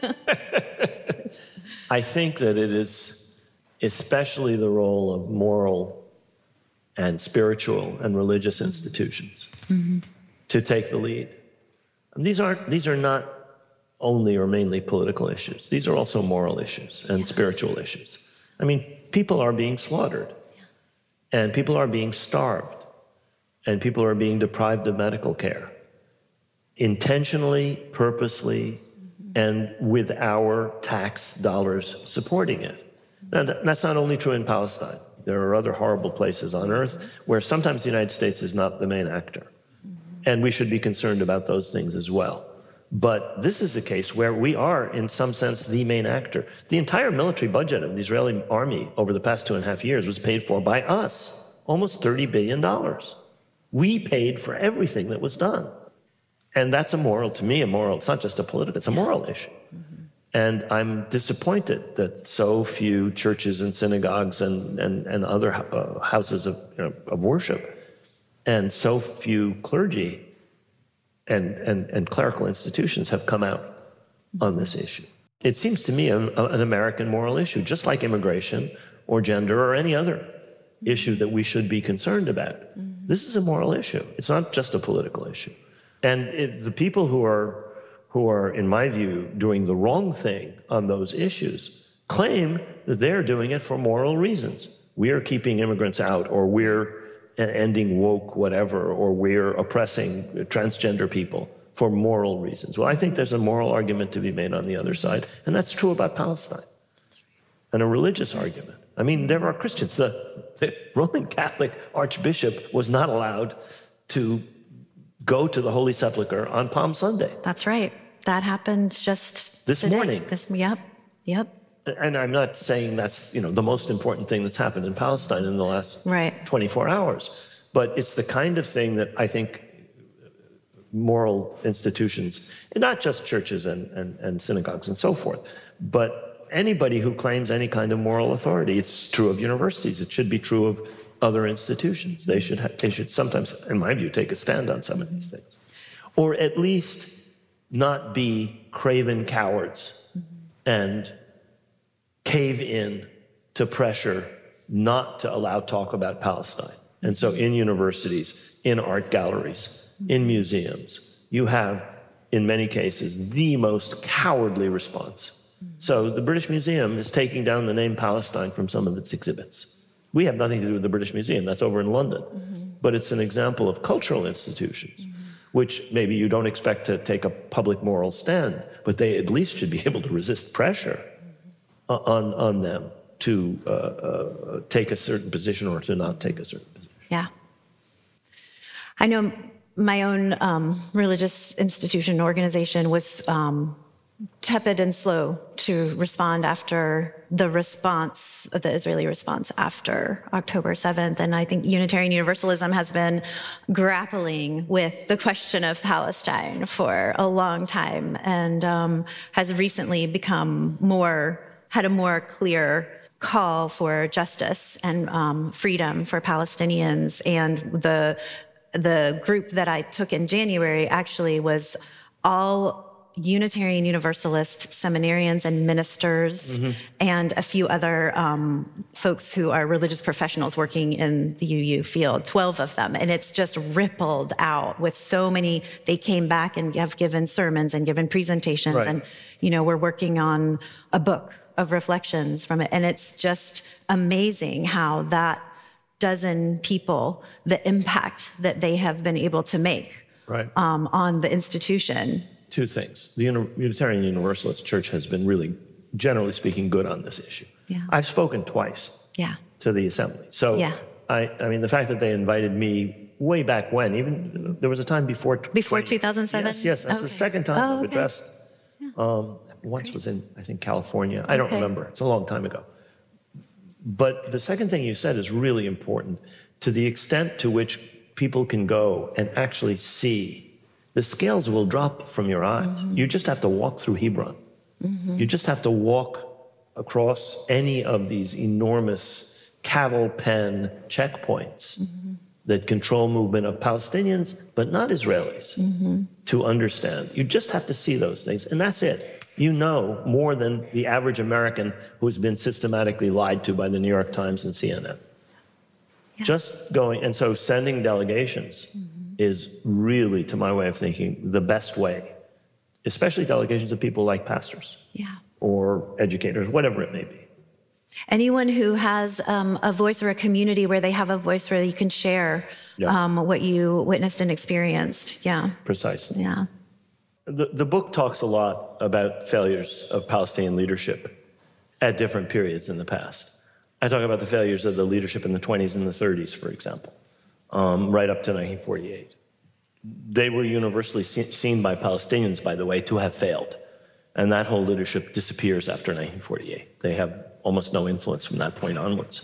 I think that it is especially the role of moral and spiritual and religious institutions mm-hmm. to take the lead. And these aren't, these are not only or mainly political issues. These are also moral issues and yeah. spiritual issues. I mean, people are being slaughtered, yeah. and people are being starved, and people are being deprived of medical care, intentionally, purposely, mm-hmm. and with our tax dollars supporting it. Now, that's not only true in Palestine. There are other horrible places on earth where sometimes the United States is not the main actor. And we should be concerned about those things as well. But this is a case where we are, in some sense, the main actor. The entire military budget of the Israeli army over the past two and a half years was paid for by us, almost thirty billion dollars. We paid for everything that was done. And that's a moral, to me, a moral, it's not just a political, it's a moral issue. Mm-hmm. And I'm disappointed that so few churches and synagogues and, and, and other uh, houses of, you know, of worship and so few clergy and, and, and clerical institutions have come out on this issue. It seems to me a, a, an American moral issue, just like immigration or gender or any other issue that we should be concerned about. Mm-hmm. This is a moral issue. It's not just a political issue. And it's the people who are, who are, in my view, doing the wrong thing on those issues claim that they're doing it for moral reasons. We are keeping immigrants out, or we're ending woke whatever, or we're oppressing transgender people. for moral reasons. Well, I think there's a moral argument to be made on the other side, and that's true about Palestine, and a religious argument. I mean, there are Christians. The, the Roman Catholic Archbishop was not allowed to go to the Holy Sepulchre on Palm Sunday. That's right. That happened just this today. morning. This, yep, yep. And I'm not saying that's, you know, the most important thing that's happened in Palestine in the last right. twenty-four hours, but it's the kind of thing that I think moral institutions, and not just churches and, and, and synagogues and so forth, but anybody who claims any kind of moral authority, it's true of universities, it should be true of other institutions. They should, ha- they should sometimes, in my view, take a stand on some of these things. Or at least not be craven cowards and cave in to pressure not to allow talk about Palestine. And so in universities, in art galleries, in museums, you have, in many cases, the most cowardly response. So the British Museum is taking down the name Palestine from some of its exhibits. We have nothing to do with the British Museum, that's over in London. Mm-hmm. But it's an example of cultural institutions, mm-hmm. which maybe you don't expect to take a public moral stand, but they at least should be able to resist pressure mm-hmm. on, on them to uh, uh, take a certain position or to not take a certain position. Yeah. I know my own um, religious institution organization was um, tepid and slow to respond after the response, the Israeli response after October seventh. And I think Unitarian Universalism has been grappling with the question of Palestine for a long time and um, has recently become more, had a more clear call for justice and um, freedom for Palestinians. And the the group that I took in January actually was all Unitarian Universalist seminarians and ministers, mm-hmm. and a few other um, folks who are religious professionals working in the U U field, twelve of them. And it's just rippled out with so many. They came back and have given sermons and given presentations. Right. And, you know, we're working on a book of reflections from it. And it's just amazing how that dozen people, the impact that they have been able to make right. um, on the institution. Two things. The Unitarian Universalist Church has been really, generally speaking, good on this issue. Yeah. I've spoken twice yeah. to the assembly. So, yeah. I, I mean, the fact that they invited me way back when, even there was a time before... Before two thousand seven? Yes, yes. That's okay. the second time oh, I've okay. addressed. Yeah. Um, once Great. was in, I think, California. I don't okay. remember. It's a long time ago. But the second thing you said is really important. To the extent to which people can go and actually see, the scales will drop from your eyes. Mm-hmm. You just have to walk through Hebron. Mm-hmm. You just have to walk across any of these enormous cattle pen checkpoints mm-hmm. that control movement of Palestinians, but not Israelis, mm-hmm. to understand. You just have to see those things, and that's it. You know more than the average American who's been systematically lied to by the New York Times and C N N. Yeah. Just going, and so sending delegations mm-hmm. is really, to my way of thinking, the best way, especially delegations of people like pastors yeah. or educators, whatever it may be. Anyone who has um, a voice or a community where they have a voice where you can share yeah. um, what you witnessed and experienced. Yeah. Precisely. Yeah. The, the book talks a lot about failures of Palestinian leadership at different periods in the past. I talk about the failures of the leadership in the twenties and the thirties, for example, um, right up to nineteen forty-eight. They were universally see- seen by Palestinians, by the way, to have failed. And that whole leadership disappears after nineteen forty-eight. They have almost no influence from that point onwards.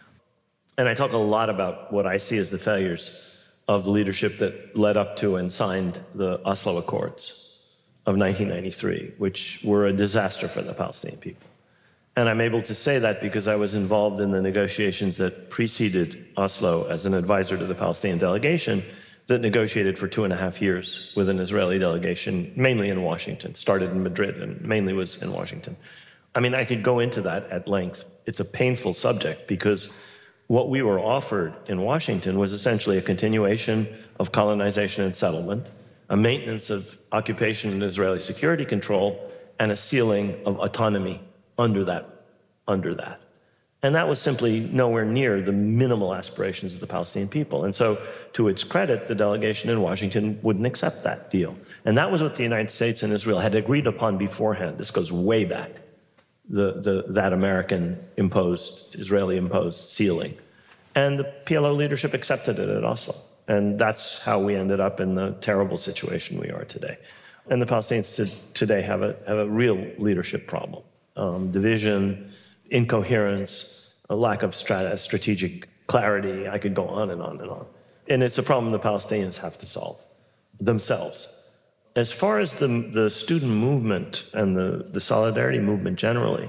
And I talk a lot about what I see as the failures of the leadership that led up to and signed the Oslo Accords of nineteen ninety-three, which were a disaster for the Palestinian people. And I'm able to say that because I was involved in the negotiations that preceded Oslo as an advisor to the Palestinian delegation that negotiated for two and a half years with an Israeli delegation, mainly in Washington, started in Madrid and mainly was in Washington. I mean, I could go into that at length. It's a painful subject because what we were offered in Washington was essentially a continuation of colonization and settlement, a maintenance of occupation and Israeli security control, and a ceiling of autonomy under that, under that. And that was simply nowhere near the minimal aspirations of the Palestinian people. And so, to its credit, the delegation in Washington wouldn't accept that deal. And that was what the United States and Israel had agreed upon beforehand. This goes way back, the, the, that American-imposed, Israeli-imposed ceiling. And the P L O leadership accepted it at Oslo. And that's how we ended up in the terrible situation we are today. And the Palestinians today have a, have a real leadership problem. Um, division, incoherence, a lack of strat strategic clarity. I could go on and on and on. And it's a problem the Palestinians have to solve themselves. As far as the, the student movement and the, the solidarity movement generally,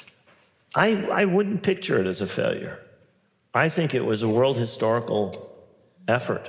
I, I wouldn't picture it as a failure. I think it was a world historical effort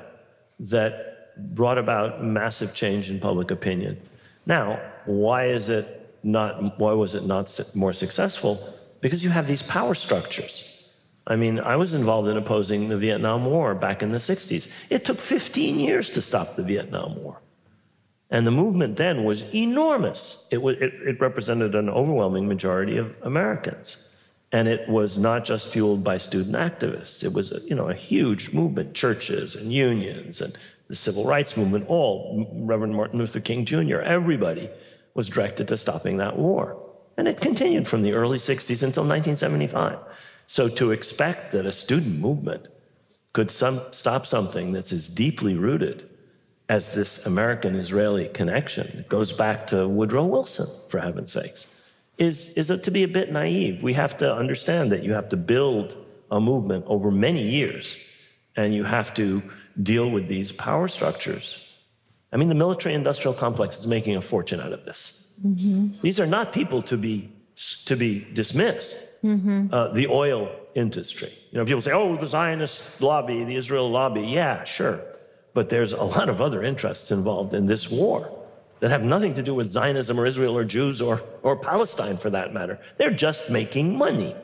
that brought about massive change in public opinion. Now, why is it not, why was it not more successful? Because you have these power structures. I mean, I was involved in opposing the Vietnam War back in the sixties. It took fifteen years to stop the Vietnam War. And the movement then was enormous. It, was, it, it represented an overwhelming majority of Americans. And it was not just fueled by student activists. It was a, you know, a huge movement, churches and unions and the civil rights movement, all, Reverend Martin Luther King Junior, everybody was directed to stopping that war. And it continued from the early sixties until nineteen seventy-five. So to expect that a student movement could some, stop something that's as deeply rooted as this American-Israeli connection, it goes back to Woodrow Wilson, for heaven's sakes, is, is a, to be a bit naive. We have to understand that you have to build a movement over many years, and you have to deal with these power structures. I mean, the military-industrial complex is making a fortune out of this. Mm-hmm. These are not people to be, to be dismissed. Mm-hmm. Uh, the oil industry. You know, people say, oh, the Zionist lobby, the Israel lobby. Yeah, sure. But there's a lot of other interests involved in this war that have nothing to do with Zionism or Israel or Jews or, or Palestine, for that matter. They're just making money.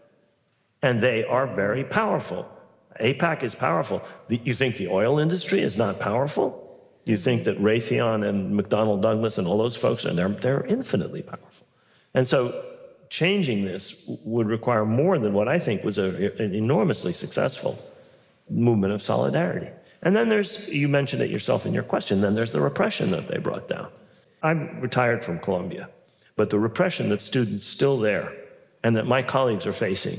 And they are very powerful. AIPAC is powerful. The, you think the oil industry is not powerful? You think that Raytheon and McDonnell Douglas and all those folks, and they're, they're infinitely powerful. And so changing this would require more than what I think was a, an enormously successful movement of solidarity. And then there's, you mentioned it yourself in your question, then there's the repression that they brought down. I'm retired from Columbia, but the repression that students still there and that my colleagues are facing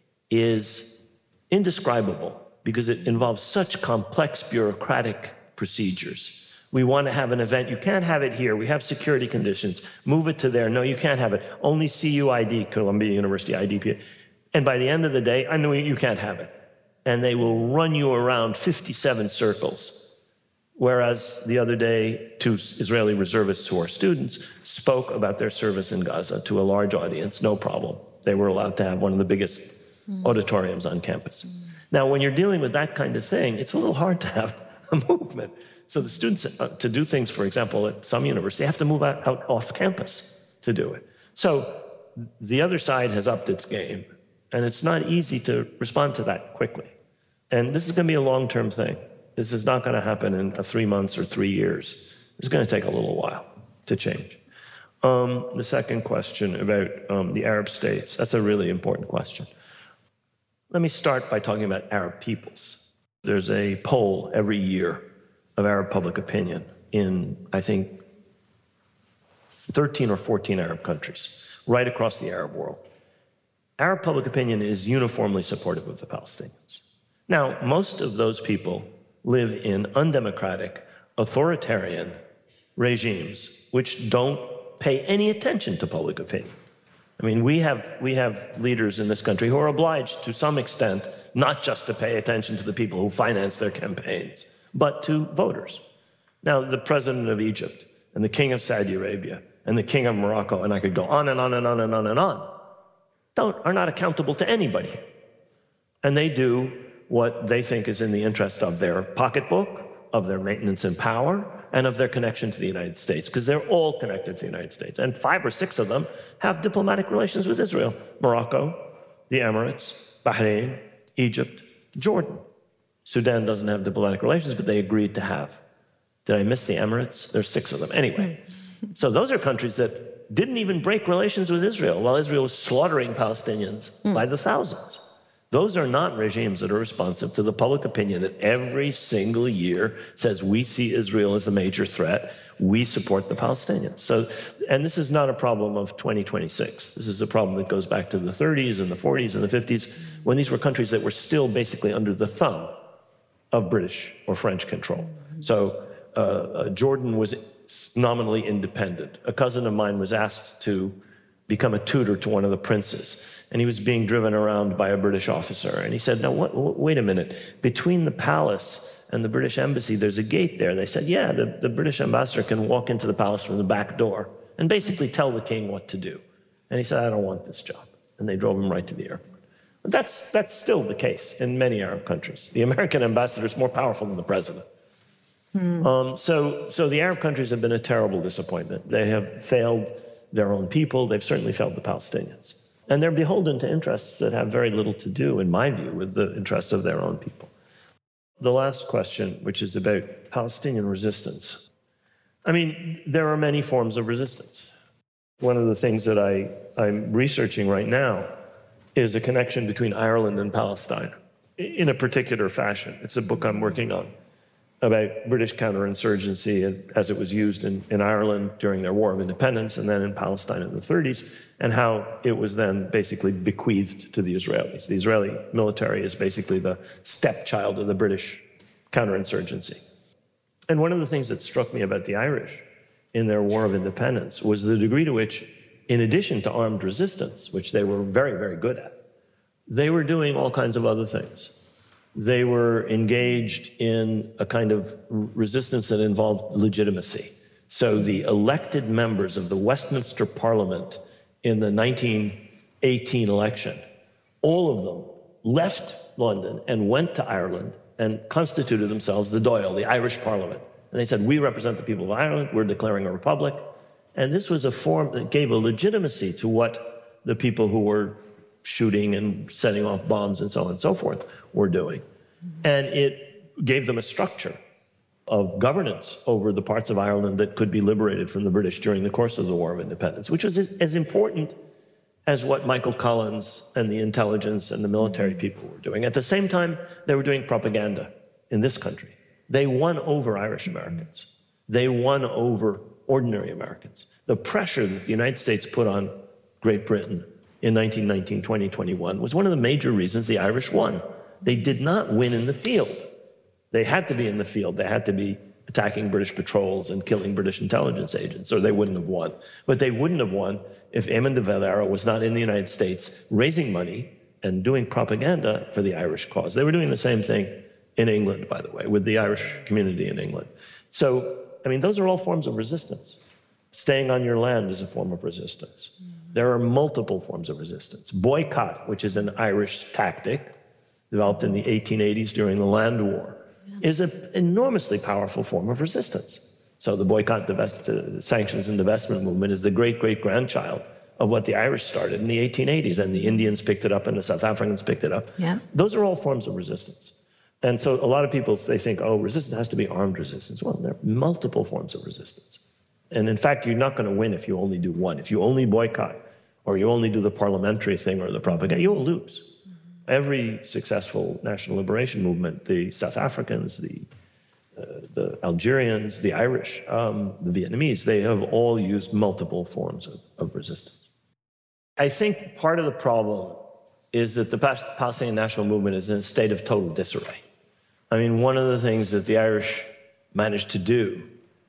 is indescribable because it involves such complex bureaucratic procedures. We want to have an event. You can't have it here. We have security conditions. Move it to there. No, you can't have it. Only C U I D, Columbia University I D P. And by the end of the day, I know you can't have it. And they will run you around fifty-seven circles. Whereas the other day, two Israeli reservists who are students spoke about their service in Gaza to a large audience, no problem. They were allowed to have one of the biggest mm. auditoriums on campus. Mm. Now, when you're dealing with that kind of thing, it's a little hard to have a movement. So the students, uh, to do things, for example, at some universities, they have to move out, out off campus to do it. So the other side has upped its game, and it's not easy to respond to that quickly. And this is going to be a long-term thing. This is not going to happen in uh, three months or three years. It's going to take a little while to change. Um, the second question about um, the Arab states, that's a really important question. Let me start by talking about Arab peoples. There's a poll every year of Arab public opinion in, I think, thirteen or fourteen Arab countries, right across the Arab world. Arab public opinion is uniformly supportive of the Palestinians. Now, most of those people live in undemocratic, authoritarian regimes which don't pay any attention to public opinion. I mean, we have, we have leaders in this country who are obliged to some extent not just to pay attention to the people who finance their campaigns, but to voters. Now, the president of Egypt and the king of Saudi Arabia and the king of Morocco, and I could go on and on and on and on and on, don't, are not accountable to anybody. And they do what they think is in the interest of their pocketbook, of their maintenance in power, and of their connection to the United States, because they're all connected to the United States. And five or six of them have diplomatic relations with Israel. Morocco, the Emirates, Bahrain, Egypt, Jordan. Sudan doesn't have diplomatic relations, but they agreed to have. Did I miss the Emirates? There's six of them. Anyway, so those are countries that didn't even break relations with Israel while Israel was slaughtering Palestinians mm. by the thousands. Those are not regimes that are responsive to the public opinion that every single year says we see Israel as a major threat, we support the Palestinians. So, and this is not a problem of twenty twenty-six. This is a problem that goes back to the thirties and the forties and the fifties, when these were countries that were still basically under the thumb of British or French control. So uh, uh, Jordan was nominally independent. A cousin of mine was asked to become a tutor to one of the princes, and he was being driven around by a British officer. And he said, "Now, what, wait a minute. Between the palace and the British embassy, there's a gate there." They said, "Yeah, the, the British ambassador can walk into the palace from the back door and basically tell the king what to do." And he said, "I don't want this job." And they drove him right to the airport. But that's, that's still the case in many Arab countries. The American ambassador is more powerful than the president. Hmm. Um, so, so the Arab countries have been a terrible disappointment. They have failed their own people. They've certainly failed the Palestinians. And they're beholden to interests that have very little to do, in my view, with the interests of their own people. The last question, which is about Palestinian resistance. I mean, there are many forms of resistance. One of the things that I, I'm researching right now is a connection between Ireland and Palestine in a particular fashion. It's a book I'm working on about British counterinsurgency as it was used in, in Ireland during their War of Independence and then in Palestine in the thirties, and how it was then basically bequeathed to the Israelis. The Israeli military is basically the stepchild of the British counterinsurgency. And one of the things that struck me about the Irish in their War of Independence was the degree to which, in addition to armed resistance, which they were very, very good at, they were doing all kinds of other things. They were engaged in a kind of resistance that involved legitimacy. So the elected members of the Westminster Parliament in the nineteen eighteen election, all of them left London and went to Ireland and constituted themselves the Dáil, the Irish Parliament. And they said, "We represent the people of Ireland, we're declaring a republic." And this was a form that gave a legitimacy to what the people who were shooting and setting off bombs and so on and so forth were doing. And it gave them a structure of governance over the parts of Ireland that could be liberated from the British during the course of the War of Independence, which was as, as important as what Michael Collins and the intelligence and the military people were doing. At the same time, they were doing propaganda in this country. They won over Irish Americans. They won over ordinary Americans. The pressure that the United States put on Great Britain in nineteen nineteen, twenty, twenty-one was one of the major reasons the Irish won. They did not win in the field. They had to be in the field. They had to be attacking British patrols and killing British intelligence agents, or they wouldn't have won. But they wouldn't have won if Eamon de Valera was not in the United States raising money and doing propaganda for the Irish cause. They were doing the same thing in England, by the way, with the Irish community in England. So, I mean, those are all forms of resistance. Staying on your land is a form of resistance. There are multiple forms of resistance. Boycott, which is an Irish tactic developed in the eighteen eighties during the Land War, is an enormously powerful form of resistance. So the boycott, divest, uh, sanctions and divestment movement is the great-great-grandchild of what the Irish started in the eighteen eighties, and the Indians picked it up and the South Africans picked it up. Yeah. Those are all forms of resistance. And so a lot of people, they think, oh, resistance has to be armed resistance. Well, there are multiple forms of resistance. And in fact, you're not going to win if you only do one. If you only boycott, or you only do the parliamentary thing or the propaganda, you'll lose. Every successful national liberation movement, the South Africans, the, uh, the Algerians, the Irish, um, the Vietnamese, they have all used multiple forms of, of resistance. I think part of the problem is that the Palestinian national movement is in a state of total disarray. I mean, one of the things that the Irish managed to do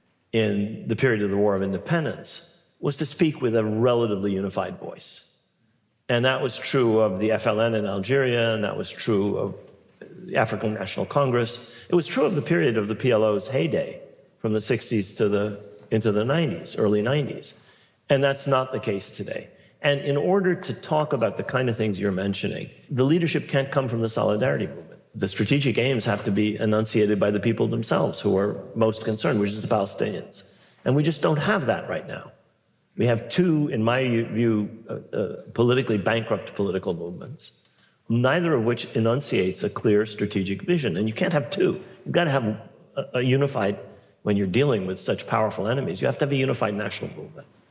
in the period of the War of Independence was to speak with a relatively unified voice. And that was true of the F L N in Algeria, and that was true of the African National Congress. It was true of the period of the P L O's heyday, from the sixties to the, into the nineties, early nineties. And that's not the case today. And in order to talk about the kind of things you're mentioning, the leadership can't come from the solidarity movement. The strategic aims have to be enunciated by the people themselves who are most concerned, which is the Palestinians. And we just don't have that right now. We have two, in my view, uh, uh, politically bankrupt political movements, neither of which enunciates a clear strategic vision. And you can't have two. You've got to have a, a unified, when you're dealing with such powerful enemies, you have to have a unified national movement.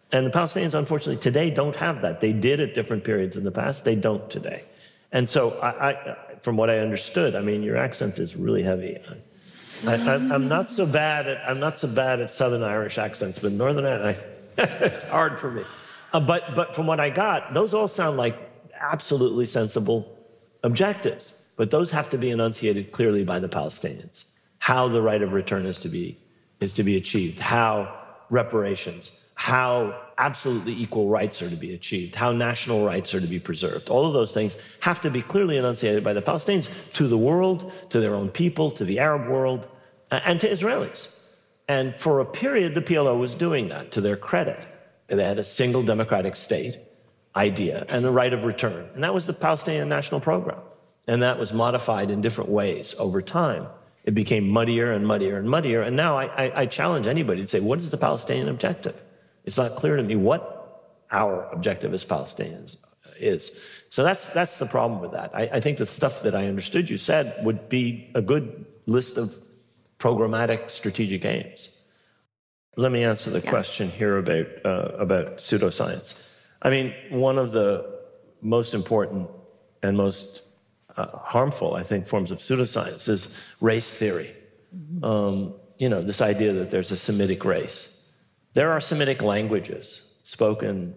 And the Palestinians, unfortunately, today don't have that. They did at different periods in the past. They don't today. And so, I, I, from what I understood, I mean, your accent is really heavy. I, I, I'm not so bad at I'm not so bad at Southern Irish accents, but Northern Irish, it's hard for me. Uh, but but from what I got, those all sound like absolutely sensible objectives. But those have to be enunciated clearly by the Palestinians. How the right of return is to be is to be achieved. How reparations. How absolutely equal rights are to be achieved, how national rights are to be preserved. All of those things have to be clearly enunciated by the Palestinians to the world, to their own people, to the Arab world, and to Israelis. And for a period, the P L O was doing that, to their credit. They had a single democratic state idea and the right of return. And that was the Palestinian National Program. And that was modified in different ways over time. It became muddier and muddier and muddier. And now I, I, I challenge anybody to say, what is the Palestinian objective? It's not clear to me what our objective as Palestinians is. So that's, that's the problem with that. I, I think the stuff that I understood you said would be a good list of programmatic strategic aims. Let me answer the yeah. question here about, uh, about pseudoscience. I mean, one of the most important and most uh, harmful, I think, forms of pseudoscience is race theory. Mm-hmm. um, you know, this idea that there's a Semitic race. There are Semitic languages spoken,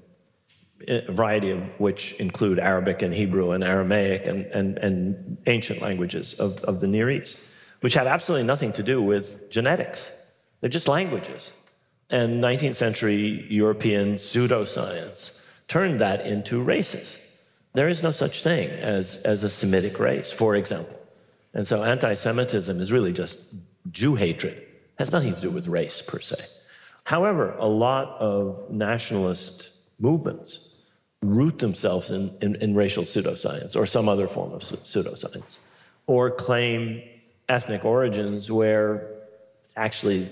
a variety of which include Arabic and Hebrew and Aramaic and, and, and ancient languages of, of the Near East, which have absolutely nothing to do with genetics. They're just languages. And nineteenth century European pseudoscience turned that into races. There is no such thing as, as a Semitic race, for example. And so anti-Semitism is really just Jew hatred. It has nothing to do with race, per se. However, a lot of nationalist movements root themselves in, in, in racial pseudoscience or some other form of pseudoscience, or claim ethnic origins where actually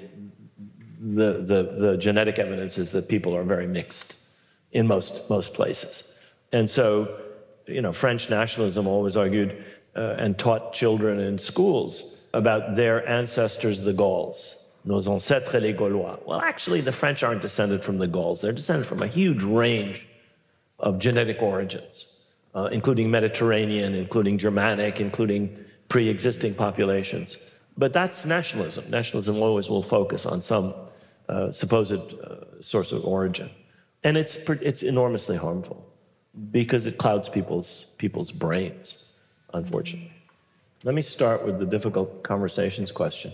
the, the, the genetic evidence is that people are very mixed in most, most places. And so, you know, French nationalism always argued uh, and taught children in schools about their ancestors, the Gauls. Nos ancêtres les Gaulois. Well, actually, the French aren't descended from the Gauls. They're descended from a huge range of genetic origins, uh, including Mediterranean, including Germanic, including pre-existing populations. But that's nationalism. Nationalism always will focus on some uh, supposed uh, source of origin. And it's, it's enormously harmful because it clouds people's, people's brains, unfortunately. Let me start with the difficult conversations question.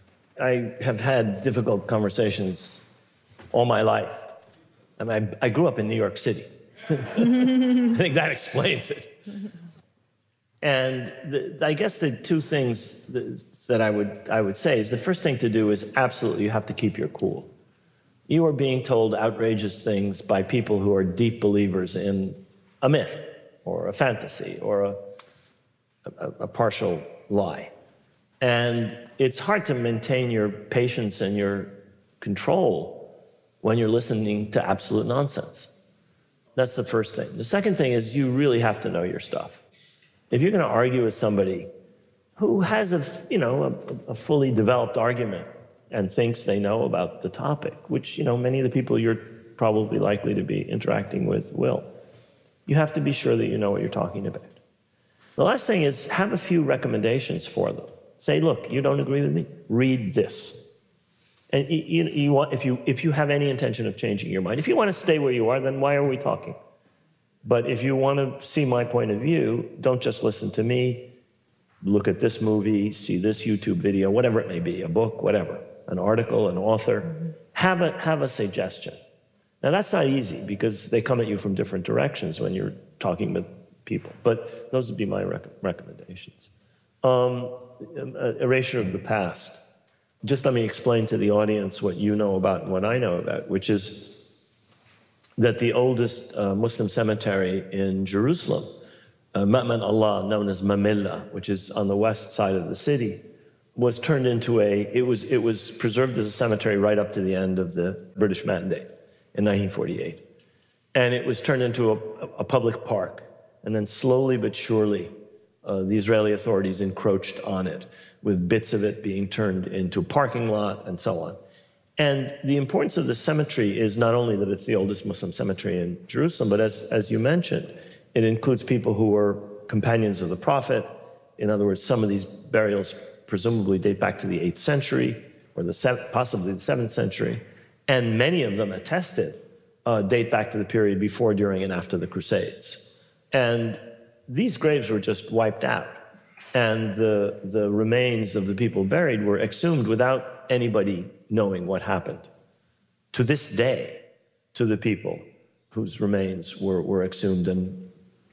I have had difficult conversations all my life. I mean, I, I grew up in New York City. I think that explains it. And the, I guess the two things that, that I would, I would say is the first thing to do is absolutely you have to keep your cool. You are being told outrageous things by people who are deep believers in a myth or a fantasy or a, a, a partial lie. And it's hard to maintain your patience and your control when you're listening to absolute nonsense. That's the first thing. The second thing is you really have to know your stuff. If you're going to argue with somebody who has a, you know, a, a fully developed argument and thinks they know about the topic, which, you know, many of the people you're probably likely to be interacting with will, you have to be sure that you know what you're talking about. The last thing is have a few recommendations for them. Say, look, you don't agree with me? Read this. And you, you want, if, you, if you have any intention of changing your mind, if you want to stay where you are, then why are we talking? But if you want to see my point of view, don't just listen to me. Look at this movie, see this YouTube video, whatever it may be, a book, whatever, an article, an author. Mm-hmm. Have a, have a suggestion. Now, that's not easy because they come at you from different directions when you're talking with people. But those would be my rec recommendations. Um, erasure of the past. Just let me explain to the audience what you know about and what I know about, which is that the oldest uh, Muslim cemetery in Jerusalem, uh, Ma'man Allah, known as Mamilla, which is on the west side of the city, was turned into a, it was, it was preserved as a cemetery right up to the end of the British Mandate in nineteen forty-eight. And it was turned into a, a public park. And then slowly but surely, Uh, the Israeli authorities encroached on it, with bits of it being turned into a parking lot and so on. And the importance of the cemetery is not only that it's the oldest Muslim cemetery in Jerusalem, but as, as you mentioned, it includes people who were companions of the Prophet. In other words, some of these burials presumably date back to the eighth century, or the seventh, possibly the seventh century. And many of them attested uh, date back to the period before, during, and after the Crusades. And these graves were just wiped out. And the, the remains of the people buried were exhumed without anybody knowing what happened. To this day, to the people whose remains were, were exhumed, and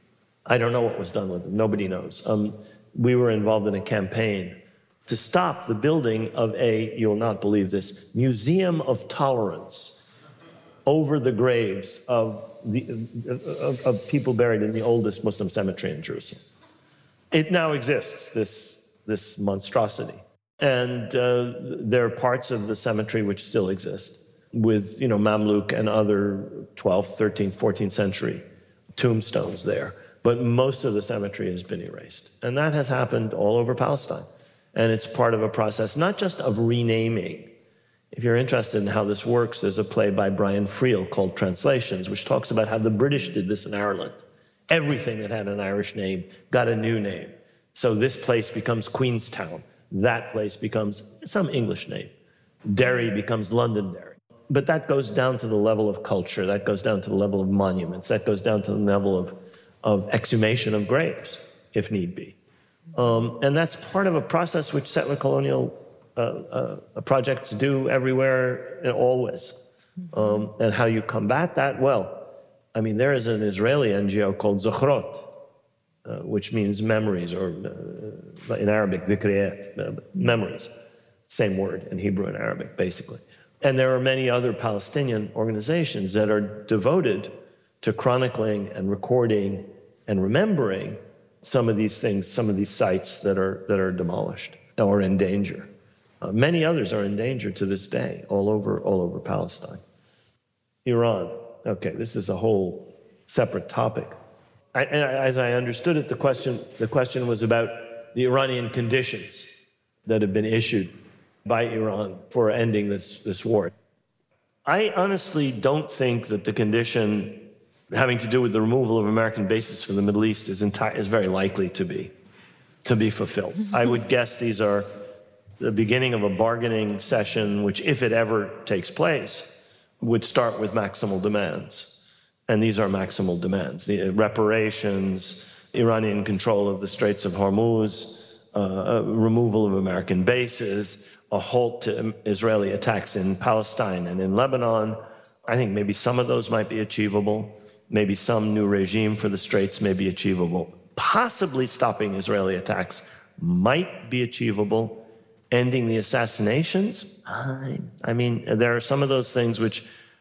I don't know what was done with them. Nobody knows. Um, we were involved in a campaign to stop the building of a, you'll not believe this, museum of tolerance over the graves of, the, of, of people buried in the oldest Muslim cemetery in Jerusalem. It now exists, this, this monstrosity. And uh, there are parts of the cemetery which still exist with, you know, Mamluk and other twelfth, thirteenth, fourteenth century tombstones there. But most of the cemetery has been erased. And that has happened all over Palestine. And it's part of a process, not just of renaming. If you're interested in how this works, there's a play by Brian Friel called Translations, which talks about how the British did this in Ireland. Everything that had an Irish name got a new name. So this place becomes Queenstown. That place becomes some English name. Derry becomes Londonderry. But that goes down to the level of culture. That goes down to the level of monuments. That goes down to the level of, of exhumation of graves, if need be. Um, and that's part of a process which settler colonial uh, uh, projects do everywhere and always. Um, and how you combat that? Well, I mean, there is an Israeli N G O called Zochrot, uh, which means memories, or uh, in Arabic, dhikriyat, uh, memories. Same word in Hebrew and Arabic, basically. And there are many other Palestinian organizations that are devoted to chronicling and recording and remembering some of these things, some of these sites that are, that are demolished or in danger. Uh, many others are in danger to this day, all over, all over Palestine. Iran. Okay, this is a whole separate topic. I, and as I understood it, the question, the question was about the Iranian conditions that have been issued by Iran for ending this, this war. I honestly don't think that the condition having to do with the removal of American bases from the Middle East is, enti- is very likely to be, to be fulfilled. I would guess these are the beginning of a bargaining session, which, if it ever takes place, would start with maximal demands. And these are maximal demands. The reparations, Iranian control of the Straits of Hormuz, uh, removal of American bases, a halt to Israeli attacks in Palestine and in Lebanon. I think maybe some of those might be achievable. Maybe some new regime for the Straits may be achievable. Possibly stopping Israeli attacks might be achievable. Ending the assassinations, I, I mean, there are some of those things which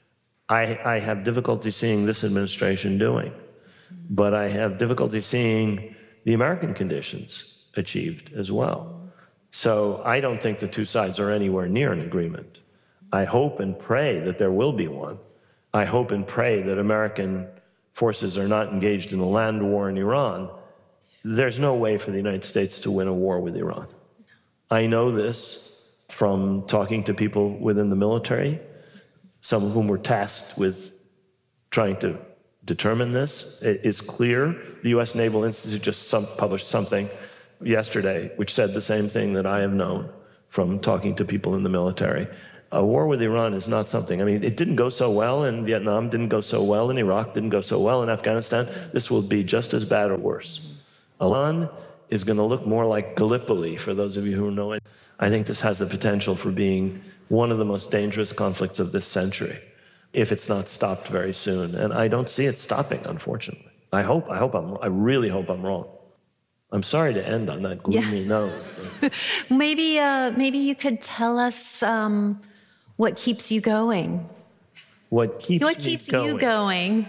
I, I have difficulty seeing this administration doing, but I have difficulty seeing the American conditions achieved as well. So I don't think the two sides are anywhere near an agreement. I hope and pray that there will be one. I hope and pray that American forces are not engaged in a land war in Iran. There's no way for the United States to win a war with Iran. I know this from talking to people within the military, some of whom were tasked with trying to determine this. It is clear. The U S Naval Institute just some, published something yesterday which said the same thing that I have known from talking to people in the military. A war with Iran is not something, I mean, it didn't go so well in Vietnam, didn't go so well in Iraq, didn't go so well in Afghanistan. This will be just as bad or worse. Iran is going to look more like Gallipoli, for those of you who know it. I think this has the potential for being one of the most dangerous conflicts of this century, if it's not stopped very soon. And I don't see it stopping, unfortunately. I hope, I hope I'm, I really hope I'm wrong. I'm sorry to end on that gloomy yeah. note. maybe, uh, maybe you could tell us um, what keeps you going. What keeps what me keeps going? you going?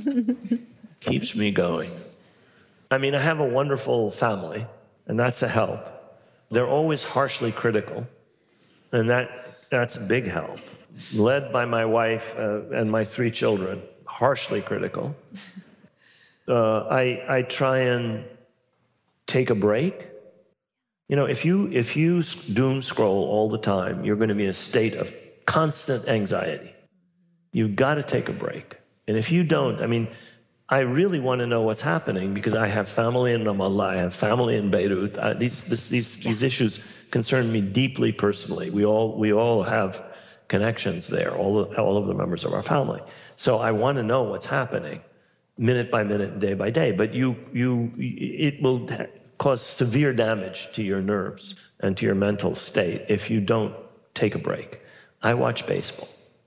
Keeps me going. I mean, I have a wonderful family, and that's a help. They're always harshly critical, and that that's a big help. Led by my wife uh, and my three children, harshly critical. Uh, I I try and take a break. You know, if you if you doom scroll all the time, you're going to be in a state of constant anxiety. You've got to take a break. And if you don't, I mean, I really want to know what's happening because I have family in Ramallah, I have family in Beirut. Uh, these, this, these, yeah. these issues concern me deeply personally. We all, we all have connections there, all of, all of the members of our family. So I want to know what's happening minute by minute, day by day. But you, you, it will cause severe damage to your nerves and to your mental state if you don't take a break. I watch baseball.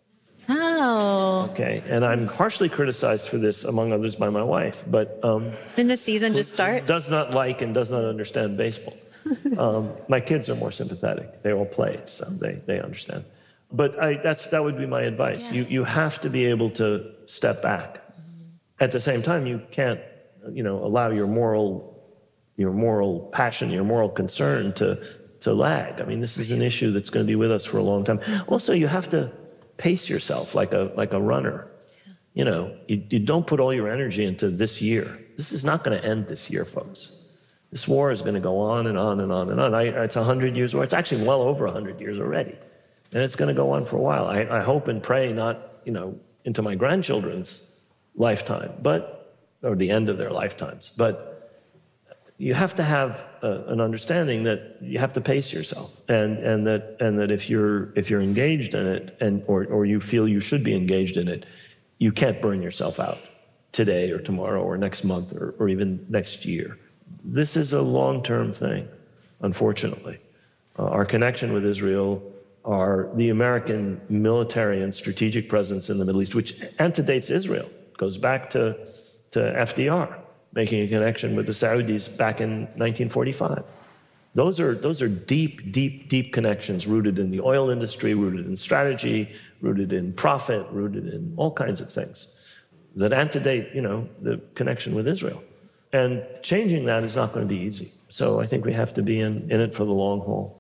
Oh. Okay, and I'm harshly criticized for this, among others, by my wife, but... Um, Didn't the season just start? Does not like and does not understand baseball. um, my kids are more sympathetic. They all play it, so they, they understand. But I, that's, that would be my advice. Yeah. You, you have to be able to step back. At the same time, you can't, you know, allow your moral, your moral passion, your moral concern to, to lag. I mean, this is an issue that's going to be with us for a long time. Also, you have to pace yourself like a, like a runner. You know, you, you don't put all your energy into this year. This is not going to end this year, folks. This war is going to go on and on and on and on. I, it's one hundred years, or it's actually well over one hundred years already. And it's going to go on for a while. I, I hope and pray not, you know, into my grandchildren's lifetime, but, or the end of their lifetimes. But you have to have a, an understanding that you have to pace yourself, and, and that, and that if you're, if you're engaged in it, and, or, or you feel you should be engaged in it, you can't burn yourself out today or tomorrow or next month or, or even next year. This is a long-term thing, unfortunately. Uh, our connection with Israel, are the American military and strategic presence in the Middle East, which antedates Israel, goes back to, to F D R, making a connection with the Saudis back in nineteen forty-five. Those are, those are deep, deep, deep connections rooted in the oil industry, rooted in strategy, rooted in profit, rooted in all kinds of things that antedate, you know, the connection with Israel. And changing that is not going to be easy. So I think we have to be in, in it for the long haul.